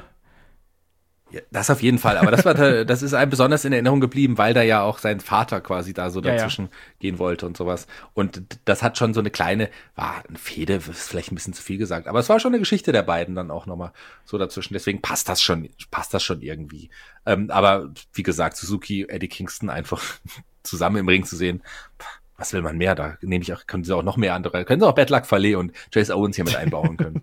Ja, das auf jeden Fall, aber das war das ist einem besonders in Erinnerung geblieben, weil da ja auch sein Vater quasi da so dazwischen ja, ja. gehen wollte und sowas. Und das hat schon so eine kleine, war eine Fehde, ist vielleicht ein bisschen zu viel gesagt, aber es war schon eine Geschichte der beiden dann auch nochmal so dazwischen. Deswegen passt das schon, passt das schon irgendwie. Ähm, aber wie gesagt, Suzuki, Eddie Kingston einfach zusammen im Ring zu sehen, was will man mehr? Da nehme ich auch, können sie auch noch mehr andere, können sie auch Bad Luck Fale und Chase Owens hier mit einbauen können.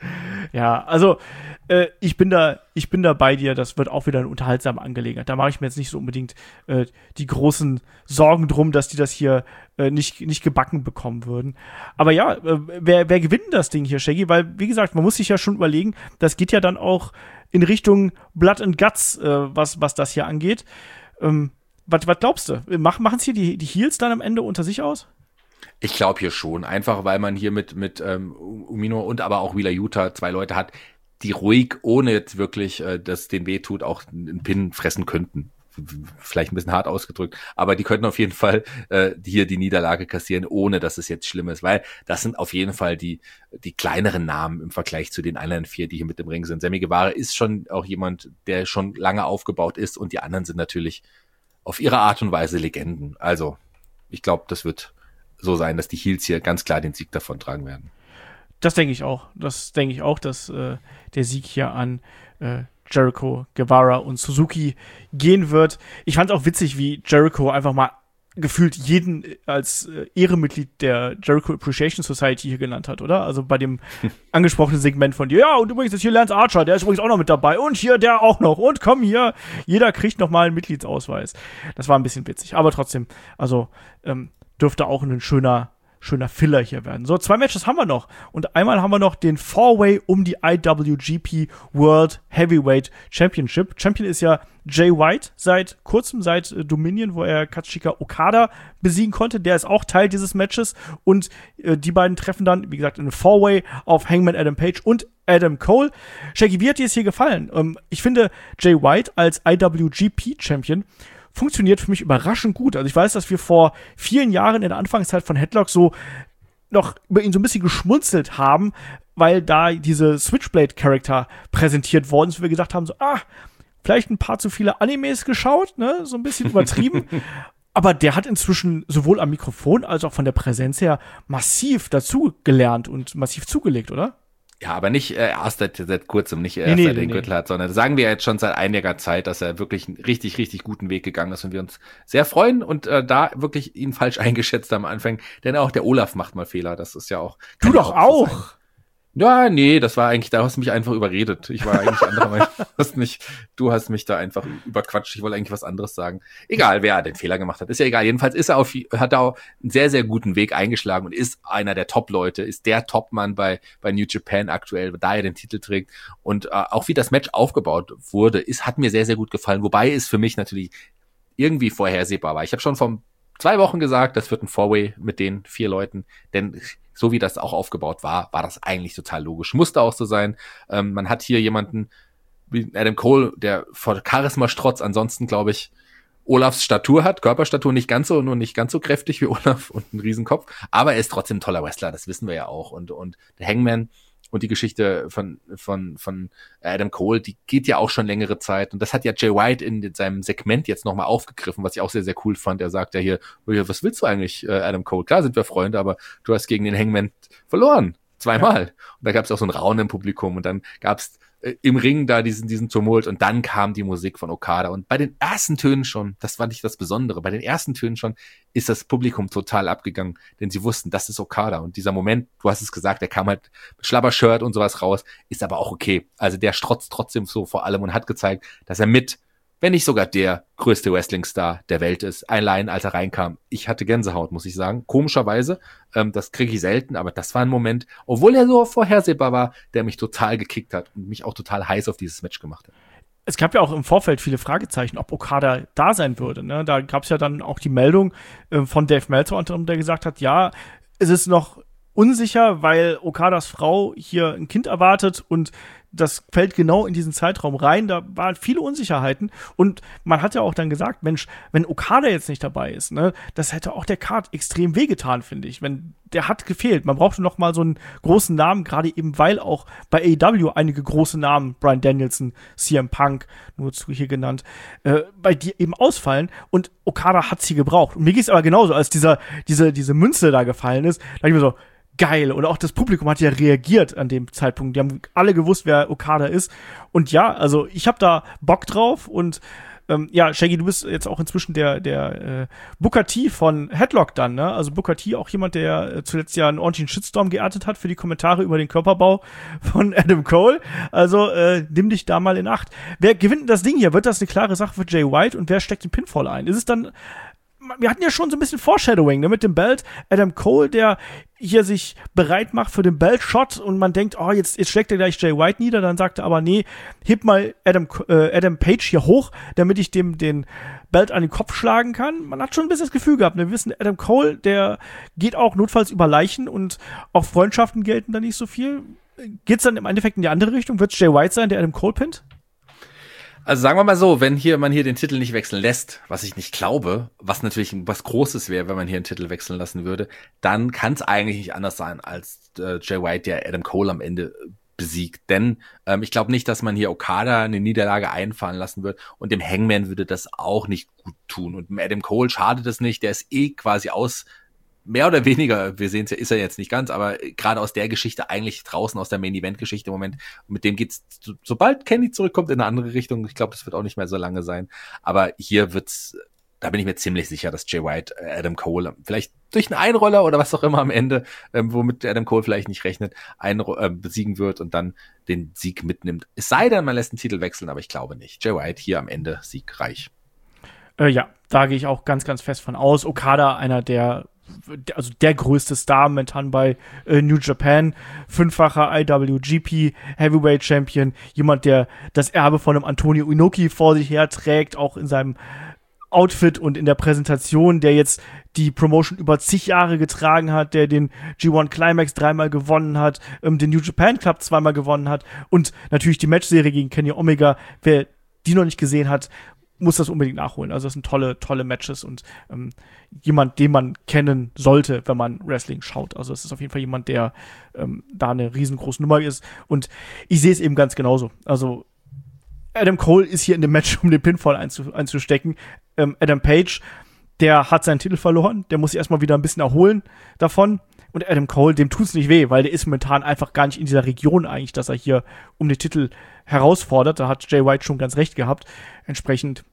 Ja, also äh, ich bin da, ich bin da bei dir. Das wird auch wieder eine unterhaltsame Angelegenheit. Da mache ich mir jetzt nicht so unbedingt äh, die großen Sorgen drum, dass die das hier äh, nicht nicht gebacken bekommen würden. Aber ja, äh, wer wer gewinnt das Ding hier, Shaggy? Weil wie gesagt, man muss sich ja schon überlegen. Das geht ja dann auch in Richtung Blood and Guts, äh, was was das hier angeht. Ähm, was was glaubst du? Mach, machen es hier die die Heels dann am Ende unter sich aus? Ich glaube hier schon, einfach weil man hier mit mit ähm, Umino und aber auch Wheeler Yuta zwei Leute hat, die ruhig, ohne jetzt wirklich, äh, dass denen weh tut, auch einen Pin fressen könnten. Vielleicht ein bisschen hart ausgedrückt, aber die könnten auf jeden Fall äh, hier die Niederlage kassieren, ohne dass es jetzt schlimm ist, weil das sind auf jeden Fall die die kleineren Namen im Vergleich zu den anderen vier, die hier mit im Ring sind. Sammy Guevara ist schon auch jemand, der schon lange aufgebaut ist und die anderen sind natürlich auf ihre Art und Weise Legenden. Also ich glaube, das wird so sein, dass die Heels hier ganz klar den Sieg davon tragen werden. Das denke ich auch. Das denke ich auch, dass äh, der Sieg hier an äh, Jericho, Guevara und Suzuki gehen wird. Ich fand es auch witzig, wie Jericho einfach mal gefühlt jeden als äh, Ehrenmitglied der Jericho Appreciation Society hier genannt hat, oder? Also bei dem angesprochenen Segment von dir. Ja, und übrigens ist hier Lance Archer, der ist übrigens auch noch mit dabei. Und hier der auch noch. Und komm hier, jeder kriegt noch mal einen Mitgliedsausweis. Das war ein bisschen witzig. Aber trotzdem, also ähm, dürfte auch ein schöner, schöner Filler hier werden. So, zwei Matches haben wir noch. Und einmal haben wir noch den Four-Way um die I W G P World Heavyweight Championship. Champion ist ja Jay White seit kurzem, seit äh, Dominion, wo er Katsushika Okada besiegen konnte. Der ist auch Teil dieses Matches. Und äh, die beiden treffen dann, wie gesagt, in einem Four-Way auf Hangman Adam Page und Adam Cole. Shaggy, wie hat dir es hier gefallen? Ähm, ich finde, Jay White als I W G P Champion funktioniert für mich überraschend gut. Also ich weiß, dass wir vor vielen Jahren in der Anfangszeit von Headlock so noch über ihn so ein bisschen geschmunzelt haben, weil da diese Switchblade-Charakter präsentiert worden ist, wo wir gesagt haben, so, ah, vielleicht ein paar zu viele Animes geschaut, ne, so ein bisschen übertrieben. Aber der hat inzwischen sowohl am Mikrofon als auch von der Präsenz her massiv dazu gelernt und massiv zugelegt, oder? Ja, aber nicht äh, erst seit, seit kurzem, nicht erst nee, seit nee, den nee. Gürtel hat, sondern sagen wir jetzt schon seit einiger Zeit, dass er wirklich einen richtig, richtig guten Weg gegangen ist und wir uns sehr freuen und äh, da wirklich ihn falsch eingeschätzt am Anfang, denn auch der Olaf macht mal Fehler, das ist ja auch... Du doch auch! Ja, nee, das war eigentlich, da hast du mich einfach überredet. Ich war eigentlich anderer Meinung. Du hast mich, du hast mich da einfach überquatscht. Ich wollte eigentlich was anderes sagen. Egal, wer den Fehler gemacht hat, ist ja egal. Jedenfalls ist er auf, hat er auch einen sehr, sehr guten Weg eingeschlagen und ist einer der Top-Leute, ist der Top-Mann bei, bei New Japan aktuell, da er den Titel trägt. Und äh, auch wie das Match aufgebaut wurde, ist, hat mir sehr, sehr gut gefallen. Wobei es für mich natürlich irgendwie vorhersehbar war. Ich habe schon vor zwei Wochen gesagt, das wird ein Four-Way mit den vier Leuten, denn so wie das auch aufgebaut war, war das eigentlich total logisch. Musste auch so sein. Ähm, man hat hier jemanden wie Adam Cole, der vor Charisma strotzt, ansonsten, glaube ich, Olafs Statur hat, Körperstatur nicht ganz so, nur nicht ganz so kräftig wie Olaf und einen Riesenkopf, aber er ist trotzdem ein toller Wrestler, das wissen wir ja auch. Und, und der Hangman und die Geschichte von, von, von Adam Cole, die geht ja auch schon längere Zeit. Und das hat ja Jay White in seinem Segment jetzt nochmal aufgegriffen, was ich auch sehr, sehr cool fand. Er sagt ja hier, was willst du eigentlich, Adam Cole? Klar sind wir Freunde, aber du hast gegen den Hangman verloren. Zweimal. Ja. Und da gab es auch so ein Raunen im Publikum. Und dann gab es im Ring da diesen, diesen Tumult und dann kam die Musik von Okada und bei den ersten Tönen schon, das fand ich das Besondere, bei den ersten Tönen schon ist das Publikum total abgegangen, denn sie wussten, das ist Okada und dieser Moment, du hast es gesagt, der kam halt mit Schlabbershirt und sowas raus, ist aber auch okay, also der strotzt trotzdem so vor allem und hat gezeigt, dass er mit, wenn nicht sogar der größte Wrestling-Star der Welt ist, allein als er reinkam. Ich hatte Gänsehaut, muss ich sagen. Komischerweise, ähm, das kriege ich selten, aber das war ein Moment, obwohl er so vorhersehbar war, der mich total gekickt hat und mich auch total heiß auf dieses Match gemacht hat. Es gab ja auch im Vorfeld viele Fragezeichen, ob Okada da sein würde. Ne? Da gab es ja dann auch die Meldung äh, von Dave Meltzer, der gesagt hat, ja, es ist noch unsicher, weil Okadas Frau hier ein Kind erwartet und das fällt genau in diesen Zeitraum rein. Da waren viele Unsicherheiten und man hat ja auch dann gesagt, Mensch, wenn Okada jetzt nicht dabei ist, ne, das hätte auch der Card extrem wehgetan, finde ich. Wenn der hat gefehlt. Man brauchte noch mal so einen großen Namen, gerade eben, weil auch bei A E W einige große Namen, Bryan Danielson, C M Punk, nur zu hier genannt, äh, bei die eben ausfallen und Okada hat sie gebraucht. Und mir geht's aber genauso, als dieser, diese, diese Münze da gefallen ist, da dachte ich mir so, geil. Und auch das Publikum hat ja reagiert an dem Zeitpunkt. Die haben alle gewusst, wer Okada ist. Und ja, also ich habe da Bock drauf. Und ähm, ja, Shaggy, du bist jetzt auch inzwischen der der äh, Booker T von Headlock dann, ne? Also Booker T, auch jemand, der äh, zuletzt ja einen ordentlichen Shitstorm geerntet hat für die Kommentare über den Körperbau von Adam Cole. Also äh, nimm dich da mal in Acht. Wer gewinnt denn das Ding hier? Wird das eine klare Sache für Jay White? Und wer steckt den Pinfall ein? Ist es dann wir hatten ja schon so ein bisschen Foreshadowing, ne, mit dem Belt. Adam Cole, der hier sich bereit macht für den Belt-Shot und man denkt, oh, jetzt, jetzt schlägt er gleich Jay White nieder, dann sagt er aber, nee, heb mal Adam, äh, Adam Page hier hoch, damit ich dem den Belt an den Kopf schlagen kann. Man hat schon ein bisschen das Gefühl gehabt, ne? Wir wissen, Adam Cole, der geht auch notfalls über Leichen und auch Freundschaften gelten da nicht so viel. Geht's dann im Endeffekt in die andere Richtung? Wird's Jay White sein, der Adam Cole pinnt? Also sagen wir mal so, wenn hier man hier den Titel nicht wechseln lässt, was ich nicht glaube, was natürlich was Großes wäre, wenn man hier einen Titel wechseln lassen würde, dann kann es eigentlich nicht anders sein als äh, Jay White, der Adam Cole am Ende besiegt. Denn ähm, ich glaube nicht, dass man hier Okada eine Niederlage einfahren lassen wird und dem Hangman würde das auch nicht gut tun. Und Adam Cole schadet es nicht, der ist eh quasi aus mehr oder weniger, wir sehen es ja, ist er jetzt nicht ganz, aber gerade aus der Geschichte eigentlich draußen, aus der Main-Event-Geschichte im Moment, mit dem geht's, so, sobald Kenny zurückkommt, in eine andere Richtung, ich glaube, das wird auch nicht mehr so lange sein, aber hier wird's, da bin ich mir ziemlich sicher, dass Jay White Adam Cole vielleicht durch einen Einroller oder was auch immer am Ende, ähm, womit Adam Cole vielleicht nicht rechnet, ein, äh, besiegen wird und dann den Sieg mitnimmt. Es sei denn, man lässt den Titel wechseln, aber ich glaube nicht. Jay White hier am Ende siegreich. Äh, ja, da gehe ich auch ganz, ganz fest von aus. Okada, einer der also der größte Star momentan bei äh, New Japan, fünffacher I W G P Heavyweight Champion, jemand, der das Erbe von einem Antonio Inoki vor sich her trägt, auch in seinem Outfit und in der Präsentation, der jetzt die Promotion über zig Jahre getragen hat, der den G eins Climax dreimal gewonnen hat, ähm, den New Japan Club zweimal gewonnen hat und natürlich die Matchserie gegen Kenny Omega. Wer die noch nicht gesehen hat, muss das unbedingt nachholen. Also das sind tolle, tolle Matches und ähm, jemand, den man kennen sollte, wenn man Wrestling schaut. Also es ist auf jeden Fall jemand, der ähm, da eine riesengroße Nummer ist. Und ich sehe es eben ganz genauso. Also Adam Cole ist hier in dem Match, um den Pinfall einzu- einzustecken. Ähm, Adam Page, der hat seinen Titel verloren. Der muss sich erstmal wieder ein bisschen erholen davon. Und Adam Cole, dem tut's nicht weh, weil der ist momentan einfach gar nicht in dieser Region eigentlich, dass er hier um den Titel herausfordert. Da hat Jay White schon ganz recht gehabt. Entsprechend,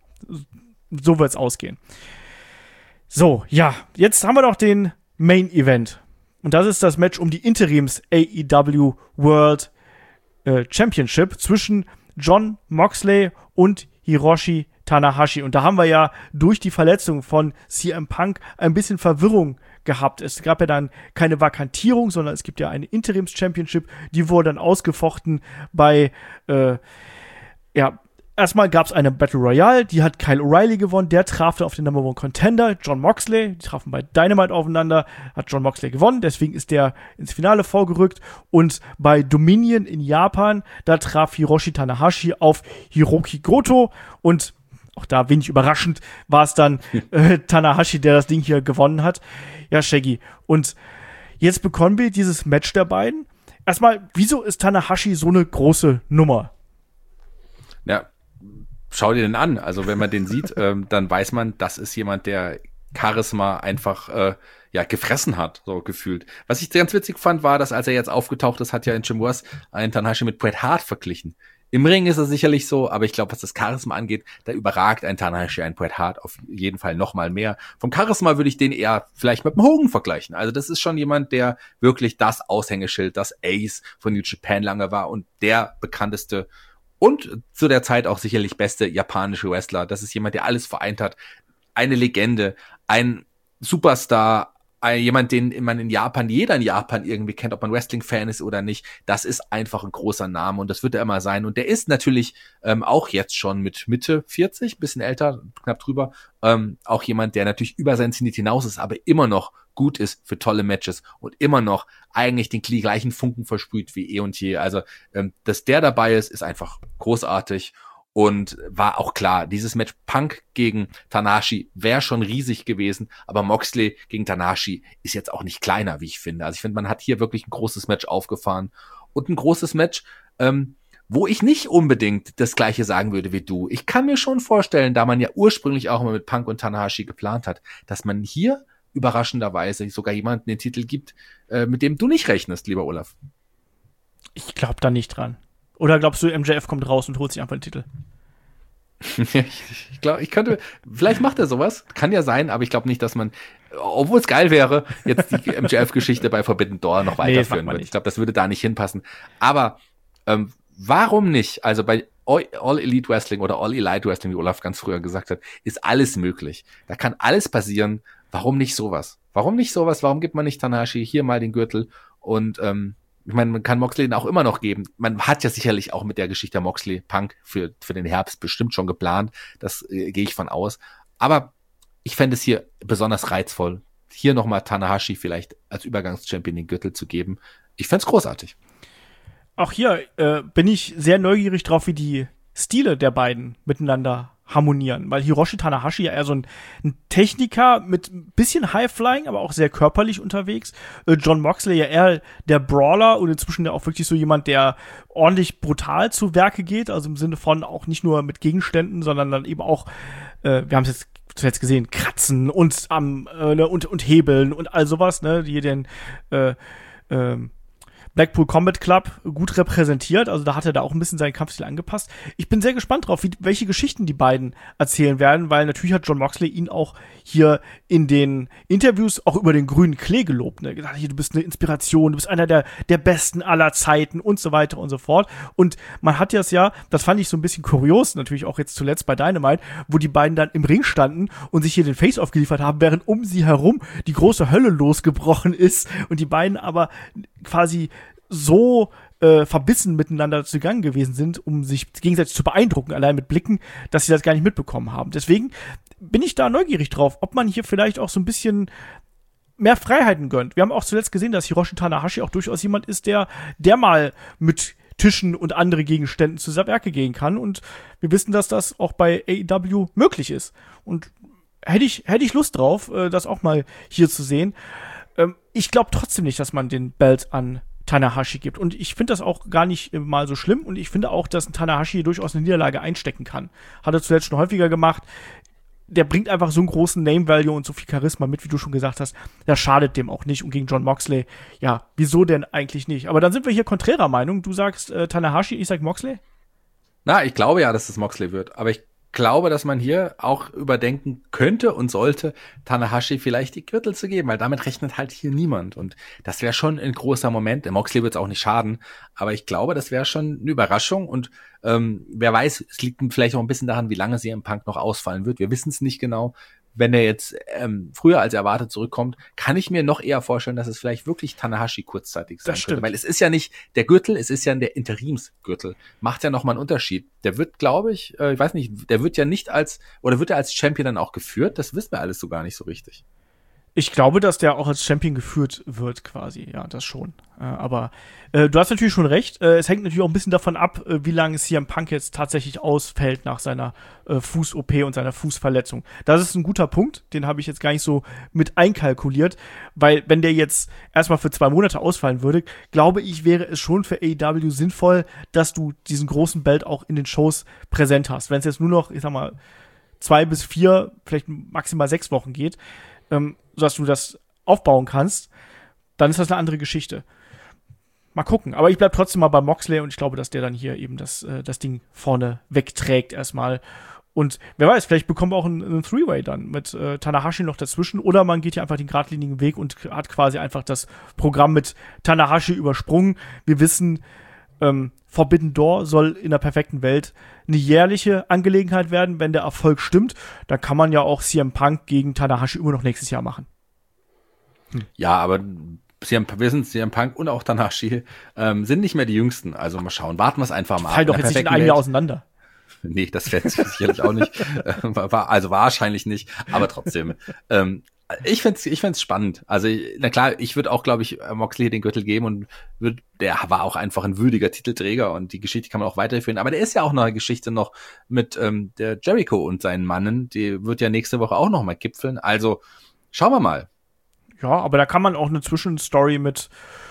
so wird's ausgehen. So, ja, jetzt haben wir doch den Main Event Und das ist das Match um die Interims-A E W World äh, Championship zwischen Jon Moxley und Hiroshi Tanahashi. Und da haben wir ja durch die Verletzung von C M Punk ein bisschen Verwirrung gehabt. Es gab ja dann keine Vakantierung, sondern es gibt ja eine Interims-Championship, die wurde dann ausgefochten bei, äh, ja, erstmal gab es eine Battle Royale, die hat Kyle O'Reilly gewonnen, der traf dann auf den Number One Contender, Jon Moxley, die trafen bei Dynamite aufeinander, hat Jon Moxley gewonnen, deswegen ist der ins Finale vorgerückt, und bei Dominion in Japan, da traf Hiroshi Tanahashi auf Hiroki Goto, und auch da wenig überraschend war es dann äh, Tanahashi, der das Ding hier gewonnen hat. Ja, Shaggy. Und jetzt bekommen wir dieses Match der beiden. Erstmal, wieso ist Tanahashi so eine große Nummer? Ja, schau dir den an. Also wenn man den sieht, ähm, dann weiß man, das ist jemand, der Charisma einfach äh, ja gefressen hat, so gefühlt. Was ich ganz witzig fand, war, dass als er jetzt aufgetaucht ist, hat ja in Jim Ross einen Tanahashi mit Bret Hart verglichen. Im Ring ist er sicherlich so, aber ich glaube, was das Charisma angeht, da überragt ein Tanahashi ein Bret Hart auf jeden Fall noch mal mehr. Vom Charisma würde ich den eher vielleicht mit dem Hogan vergleichen. Also das ist schon jemand, der wirklich das Aushängeschild, das Ace von New Japan lange war und der bekannteste und zu der Zeit auch sicherlich beste japanische Wrestler. Das ist jemand, der alles vereint hat. Eine Legende, ein Superstar, jemand, den man in Japan, jeder in Japan irgendwie kennt, ob man Wrestling-Fan ist oder nicht. Das ist einfach ein großer Name und das wird er immer sein. Und der ist natürlich ähm, auch jetzt schon mit Mitte vierzig, bisschen älter, knapp drüber, ähm, auch jemand, der natürlich über seinen Zenit hinaus ist, aber immer noch gut ist für tolle Matches und immer noch eigentlich den gleichen Funken versprüht wie eh und je. Also, ähm, dass der dabei ist, ist einfach großartig. Und war auch klar, dieses Match Punk gegen Tanahashi wäre schon riesig gewesen, aber Moxley gegen Tanahashi ist jetzt auch nicht kleiner, wie ich finde. Also ich finde, man hat hier wirklich ein großes Match aufgefahren und ein großes Match, ähm, wo ich nicht unbedingt das Gleiche sagen würde wie du. Ich kann mir schon vorstellen, da man ja ursprünglich auch mal mit Punk und Tanahashi geplant hat, dass man hier überraschenderweise sogar jemanden den Titel gibt, äh, mit dem du nicht rechnest, lieber Olaf. Ich glaube da nicht dran. Oder glaubst du, M J F kommt raus und holt sich einfach den Titel? ich ich glaube, ich könnte, vielleicht macht er sowas, kann ja sein, aber ich glaube nicht, dass man, obwohl es geil wäre, jetzt die M J F-Geschichte bei Forbidden Door noch weiterführen nee, wird. Ich glaube, das würde da nicht hinpassen. Aber ähm, warum nicht? Also bei All Elite Wrestling oder All Elite Wrestling, wie Olaf ganz früher gesagt hat, ist alles möglich. Da kann alles passieren. Warum nicht sowas? Warum nicht sowas? Warum gibt man nicht Tanahashi hier mal den Gürtel? Und ähm, ich meine, man kann Moxley den auch immer noch geben. Man hat ja sicherlich auch mit der Geschichte der Moxley-Punk für für den Herbst bestimmt schon geplant. Das äh, gehe ich von aus. Aber ich fände es hier besonders reizvoll, hier nochmal Tanahashi vielleicht als Übergangschampion den Gürtel zu geben. Ich fände es großartig. Auch hier äh, bin ich sehr neugierig drauf, wie die Stile der beiden miteinander harmonieren, weil Hiroshi Tanahashi ja eher so ein, ein Techniker mit ein bisschen High-Flying, aber auch sehr körperlich unterwegs. Äh, Jon Moxley ja eher der Brawler und inzwischen ja auch wirklich so jemand, der ordentlich brutal zu Werke geht, also im Sinne von auch nicht nur mit Gegenständen, sondern dann eben auch, äh, wir haben es jetzt zuletzt gesehen, kratzen und am ähm, äh, und und hebeln und all sowas, ne, die den äh, ähm, Blackpool Combat Club gut repräsentiert, also da hat er da auch ein bisschen seinen Kampfstil angepasst. Ich bin sehr gespannt drauf, wie, welche Geschichten die beiden erzählen werden, weil natürlich hat Jon Moxley ihn auch hier in den Interviews auch über den grünen Klee gelobt, ne? Gesagt, du bist eine Inspiration, du bist einer der der Besten aller Zeiten und so weiter und so fort. Und man hat ja es ja, das fand ich so ein bisschen kurios, natürlich auch jetzt zuletzt bei Dynamite, wo die beiden dann im Ring standen und sich hier den Face-Off geliefert haben, während um sie herum die große Hölle losgebrochen ist und die beiden aber quasi so äh, verbissen miteinander zugange gewesen sind, um sich gegenseitig zu beeindrucken, allein mit Blicken, dass sie das gar nicht mitbekommen haben. Deswegen bin ich da neugierig drauf, ob man hier vielleicht auch so ein bisschen mehr Freiheiten gönnt. Wir haben auch zuletzt gesehen, dass Hiroshi Tanahashi auch durchaus jemand ist, der, der mal mit Tischen und andere Gegenständen zu Werke gehen kann. Und wir wissen, dass das auch bei A E W möglich ist. Und hätte ich, hätte ich Lust drauf, äh, das auch mal hier zu sehen. Ähm, ich glaube trotzdem nicht, dass man den Belt an Tanahashi gibt. Und ich finde das auch gar nicht mal so schlimm. Und ich finde auch, dass ein Tanahashi durchaus eine Niederlage einstecken kann. Hat er zuletzt schon häufiger gemacht. Der bringt einfach so einen großen Name-Value und so viel Charisma mit, wie du schon gesagt hast. Das schadet dem auch nicht. Und gegen Jon Moxley, ja, wieso denn eigentlich nicht? Aber dann sind wir hier konträrer Meinung. Du sagst äh, Tanahashi, ich sag Moxley? Na, ich glaube ja, dass es Moxley wird. Aber ich glaube, dass man hier auch überdenken könnte und sollte, Tanahashi vielleicht die Gürtel zu geben, weil damit rechnet halt hier niemand. Und das wäre schon ein großer Moment. Der Moxley wird es auch nicht schaden, aber ich glaube, das wäre schon eine Überraschung. Und ähm, wer weiß, es liegt vielleicht auch ein bisschen daran, wie lange C M Punk noch ausfallen wird. Wir wissen es nicht genau. Wenn er jetzt ähm, früher als erwartet zurückkommt, kann ich mir noch eher vorstellen, dass es vielleicht wirklich Tanahashi kurzzeitig sein Das könnte. stimmt. Weil es ist ja nicht der Gürtel, es ist ja der Interimsgürtel. Macht ja nochmal einen Unterschied. Der wird, glaube ich, äh, ich weiß nicht, der wird ja nicht als, oder wird er als Champion dann auch geführt? Das wissen wir alles so gar nicht so richtig. Ich glaube, dass der auch als Champion geführt wird, quasi. Ja, das schon. Äh, aber äh, du hast natürlich schon recht. Äh, es hängt natürlich auch ein bisschen davon ab, äh, wie lange C M Punk jetzt tatsächlich ausfällt nach seiner äh, Fuß-O P und seiner Fußverletzung. Das ist ein guter Punkt. Den habe ich jetzt gar nicht so mit einkalkuliert. Weil, wenn der jetzt erstmal für zwei Monate ausfallen würde, glaube ich, wäre es schon für A E W sinnvoll, dass du diesen großen Belt auch in den Shows präsent hast. Wenn es jetzt nur noch, ich sag mal, zwei bis vier, vielleicht maximal sechs Wochen geht, ähm, sodass du das aufbauen kannst, dann ist das eine andere Geschichte. Mal gucken. Aber ich bleib trotzdem mal bei Moxley und ich glaube, dass der dann hier eben das, äh, das Ding vorne wegträgt erstmal. Und wer weiß, vielleicht bekommen wir auch einen, einen Three-Way dann mit äh, Tanahashi noch dazwischen oder man geht hier einfach den geradlinigen Weg und hat quasi einfach das Programm mit Tanahashi übersprungen. Wir wissen, ähm, Forbidden Door soll in der perfekten Welt eine jährliche Angelegenheit werden, wenn der Erfolg stimmt. Dann kann man ja auch C M Punk gegen Tanahashi immer noch nächstes Jahr machen. Hm. Ja, aber C M, wir sind C M Punk und auch Tanahashi ähm, sind nicht mehr die Jüngsten. Also mal schauen, warten wir es einfach mal ab. Fall doch jetzt nicht in einem Jahr auseinander. Nee, das fällt sicherlich auch nicht. War, also wahrscheinlich nicht, aber trotzdem. ähm, Ich find's, ich find's spannend. Also, na klar, ich würde auch, glaube ich, Moxley den Gürtel geben und würd, der war auch einfach ein würdiger Titelträger und die Geschichte kann man auch weiterführen. Aber der ist ja auch noch eine Geschichte noch mit ähm, der Jericho und seinen Mannen. Die wird ja nächste Woche auch noch mal gipfeln. Also, schauen wir mal. Ja, aber da kann man auch eine Zwischenstory mit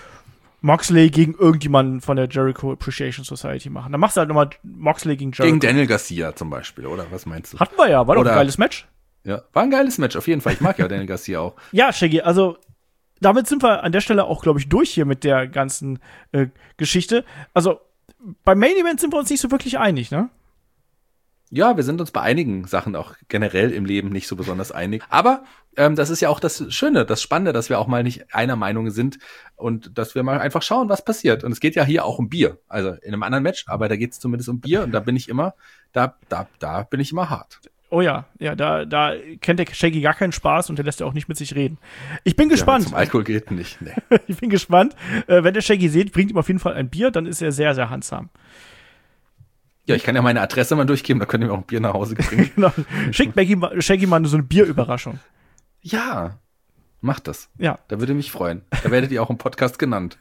Moxley gegen irgendjemanden von der Jericho Appreciation Society machen. Dann machst du halt nochmal Moxley gegen Jericho. Gegen Daniel Garcia zum Beispiel, oder? Was meinst du? Hatten wir ja, war doch Oder- ein geiles Match. Ja, war ein geiles Match, auf jeden Fall. Ich mag ja Daniel Garcia auch. Ja, Shaggy, also damit sind wir an der Stelle auch, glaube ich, durch hier mit der ganzen äh, Geschichte. Also beim Main Event sind wir uns nicht so wirklich einig, ne? Ja, wir sind uns bei einigen Sachen auch generell im Leben nicht so besonders einig. Aber ähm, das ist ja auch das Schöne, das Spannende, dass wir auch mal nicht einer Meinung sind und dass wir mal einfach schauen, was passiert. Und es geht ja hier auch um Bier. Also in einem anderen Match, aber da geht es zumindest um Bier und da bin ich immer, da, da, da bin ich immer hart. Oh ja, ja, da, da kennt der Shaggy gar keinen Spaß und der lässt ja auch nicht mit sich reden. Ich bin gespannt. Ja, zum Alkohol geht nicht. Nee. Ich bin gespannt. Äh, wenn der Shaggy seht, bringt ihm auf jeden Fall ein Bier, dann ist er sehr, sehr handsam. Ja, ich kann ja meine Adresse mal durchgeben, da könnt ihr mir auch ein Bier nach Hause bringen. Genau. Schickt Maggie, ma- Shaggy mal so eine Bierüberraschung. Ja, macht das. Ja. Da würde mich freuen. Da werdet ihr auch im Podcast genannt.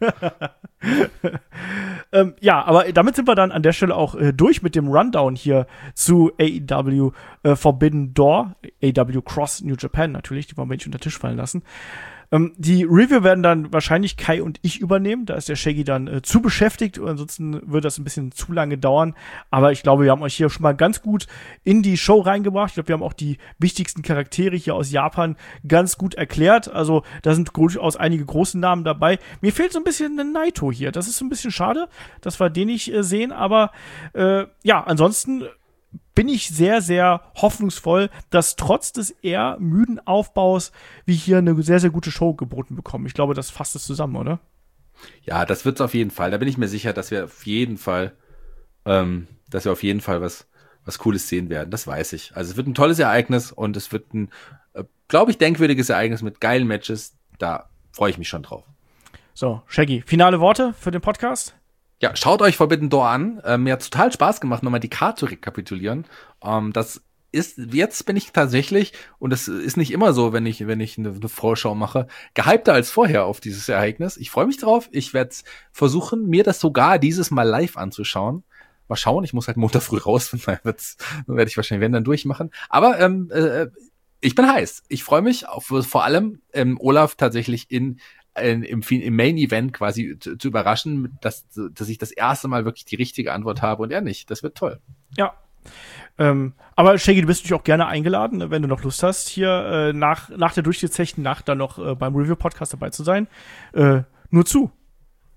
Ähm, ja, aber damit sind wir dann an der Stelle auch äh, durch mit dem Rundown hier zu A E W äh, Forbidden Door, A E W Cross New Japan natürlich, die wollen wir nicht unter den Tisch fallen lassen. Ähm, die Review werden dann wahrscheinlich Kai und ich übernehmen, da ist der Shaggy dann äh, zu beschäftigt, ansonsten würde das ein bisschen zu lange dauern, aber ich glaube, wir haben euch hier schon mal ganz gut in die Show reingebracht. Ich glaube, wir haben auch die wichtigsten Charaktere hier aus Japan ganz gut erklärt, also da sind durchaus einige große Namen dabei. Mir fehlt so ein bisschen ein Naito hier, das ist so ein bisschen schade, dass wir den nicht äh, sehen, aber äh, ja, ansonsten bin ich sehr, sehr hoffnungsvoll, dass trotz des eher müden Aufbaus wir hier eine sehr, sehr gute Show geboten bekommen. Ich glaube, das fasst es zusammen, oder? Ja, das wird's auf jeden Fall. Da bin ich mir sicher, dass wir auf jeden Fall, ähm, dass wir auf jeden Fall was, was Cooles sehen werden. Das weiß ich. Also es wird ein tolles Ereignis und es wird ein, äh, glaube ich, denkwürdiges Ereignis mit geilen Matches. Da freue ich mich schon drauf. So, Shaggy, finale Worte für den Podcast? Ja, schaut euch Forbidden Door an. Ähm, mir hat total Spaß gemacht, nochmal die Karte zu rekapitulieren. Ähm, das ist, jetzt bin ich tatsächlich, und das ist nicht immer so, wenn ich, wenn ich eine, eine Vorschau mache, gehypter als vorher auf dieses Ereignis. Ich freue mich drauf. Ich werde versuchen, mir das sogar dieses Mal live anzuschauen. Mal schauen, ich muss halt Montag früh raus, dann werde ich wahrscheinlich wenn dann durchmachen. Aber ähm, äh, ich bin heiß. Ich freue mich auf vor allem ähm, Olaf tatsächlich in Im, im Main-Event quasi zu, zu überraschen, dass, dass ich das erste Mal wirklich die richtige Antwort habe und er nicht. Das wird toll. Ja. Ähm, aber Shaggy, du bist natürlich auch gerne eingeladen, wenn du noch Lust hast, hier äh, nach, nach der durchgezechten Nacht dann noch äh, beim Review-Podcast dabei zu sein. Äh, nur zu.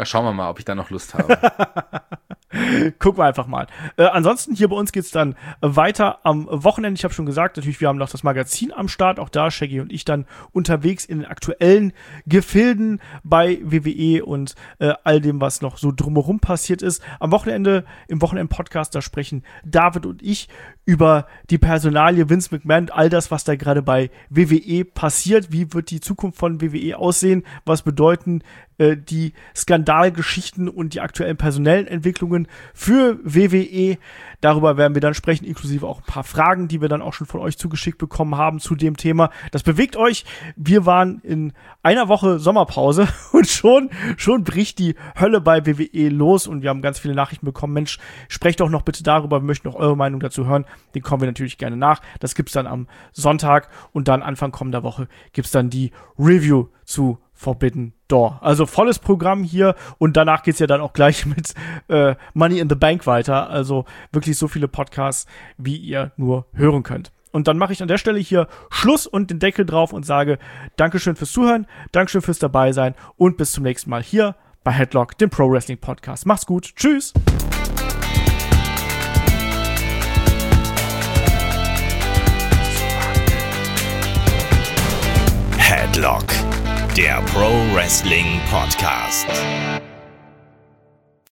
Ja, schauen wir mal, ob ich da noch Lust habe. Gucken wir einfach mal. Äh, ansonsten, hier bei uns geht's dann weiter am Wochenende. Ich habe schon gesagt, natürlich, wir haben noch das Magazin am Start. Auch da Shaggy und ich dann unterwegs in den aktuellen Gefilden bei W W E und äh, all dem, was noch so drumherum passiert ist. Am Wochenende, im Wochenend-Podcast, da sprechen David und ich über die Personalie Vince McMahon, all das, was da gerade bei W W E passiert. Wie wird die Zukunft von W W E aussehen? Was bedeuten äh, die Skandalgeschichten und die aktuellen personellen Entwicklungen für W W E? Darüber werden wir dann sprechen, inklusive auch ein paar Fragen, die wir dann auch schon von euch zugeschickt bekommen haben zu dem Thema. Das bewegt euch. Wir waren in einer Woche Sommerpause und schon, schon bricht die Hölle bei W W E los und wir haben ganz viele Nachrichten bekommen. Mensch, sprecht doch noch bitte darüber. Wir möchten auch eure Meinung dazu hören. Den kommen wir natürlich gerne nach. Das gibt's dann am Sonntag und dann Anfang kommender Woche gibt's dann die Review zu Forbidden Door. Also volles Programm hier und danach geht's ja dann auch gleich mit äh, Money in the Bank weiter. Also wirklich so viele Podcasts, wie ihr nur hören könnt. Und dann mache ich an der Stelle hier Schluss und den Deckel drauf und sage Dankeschön fürs Zuhören, Dankeschön fürs dabei sein und bis zum nächsten Mal hier bei Headlock, dem Pro Wrestling Podcast. Macht's gut. Tschüss. Headlock, der Pro Wrestling Podcast.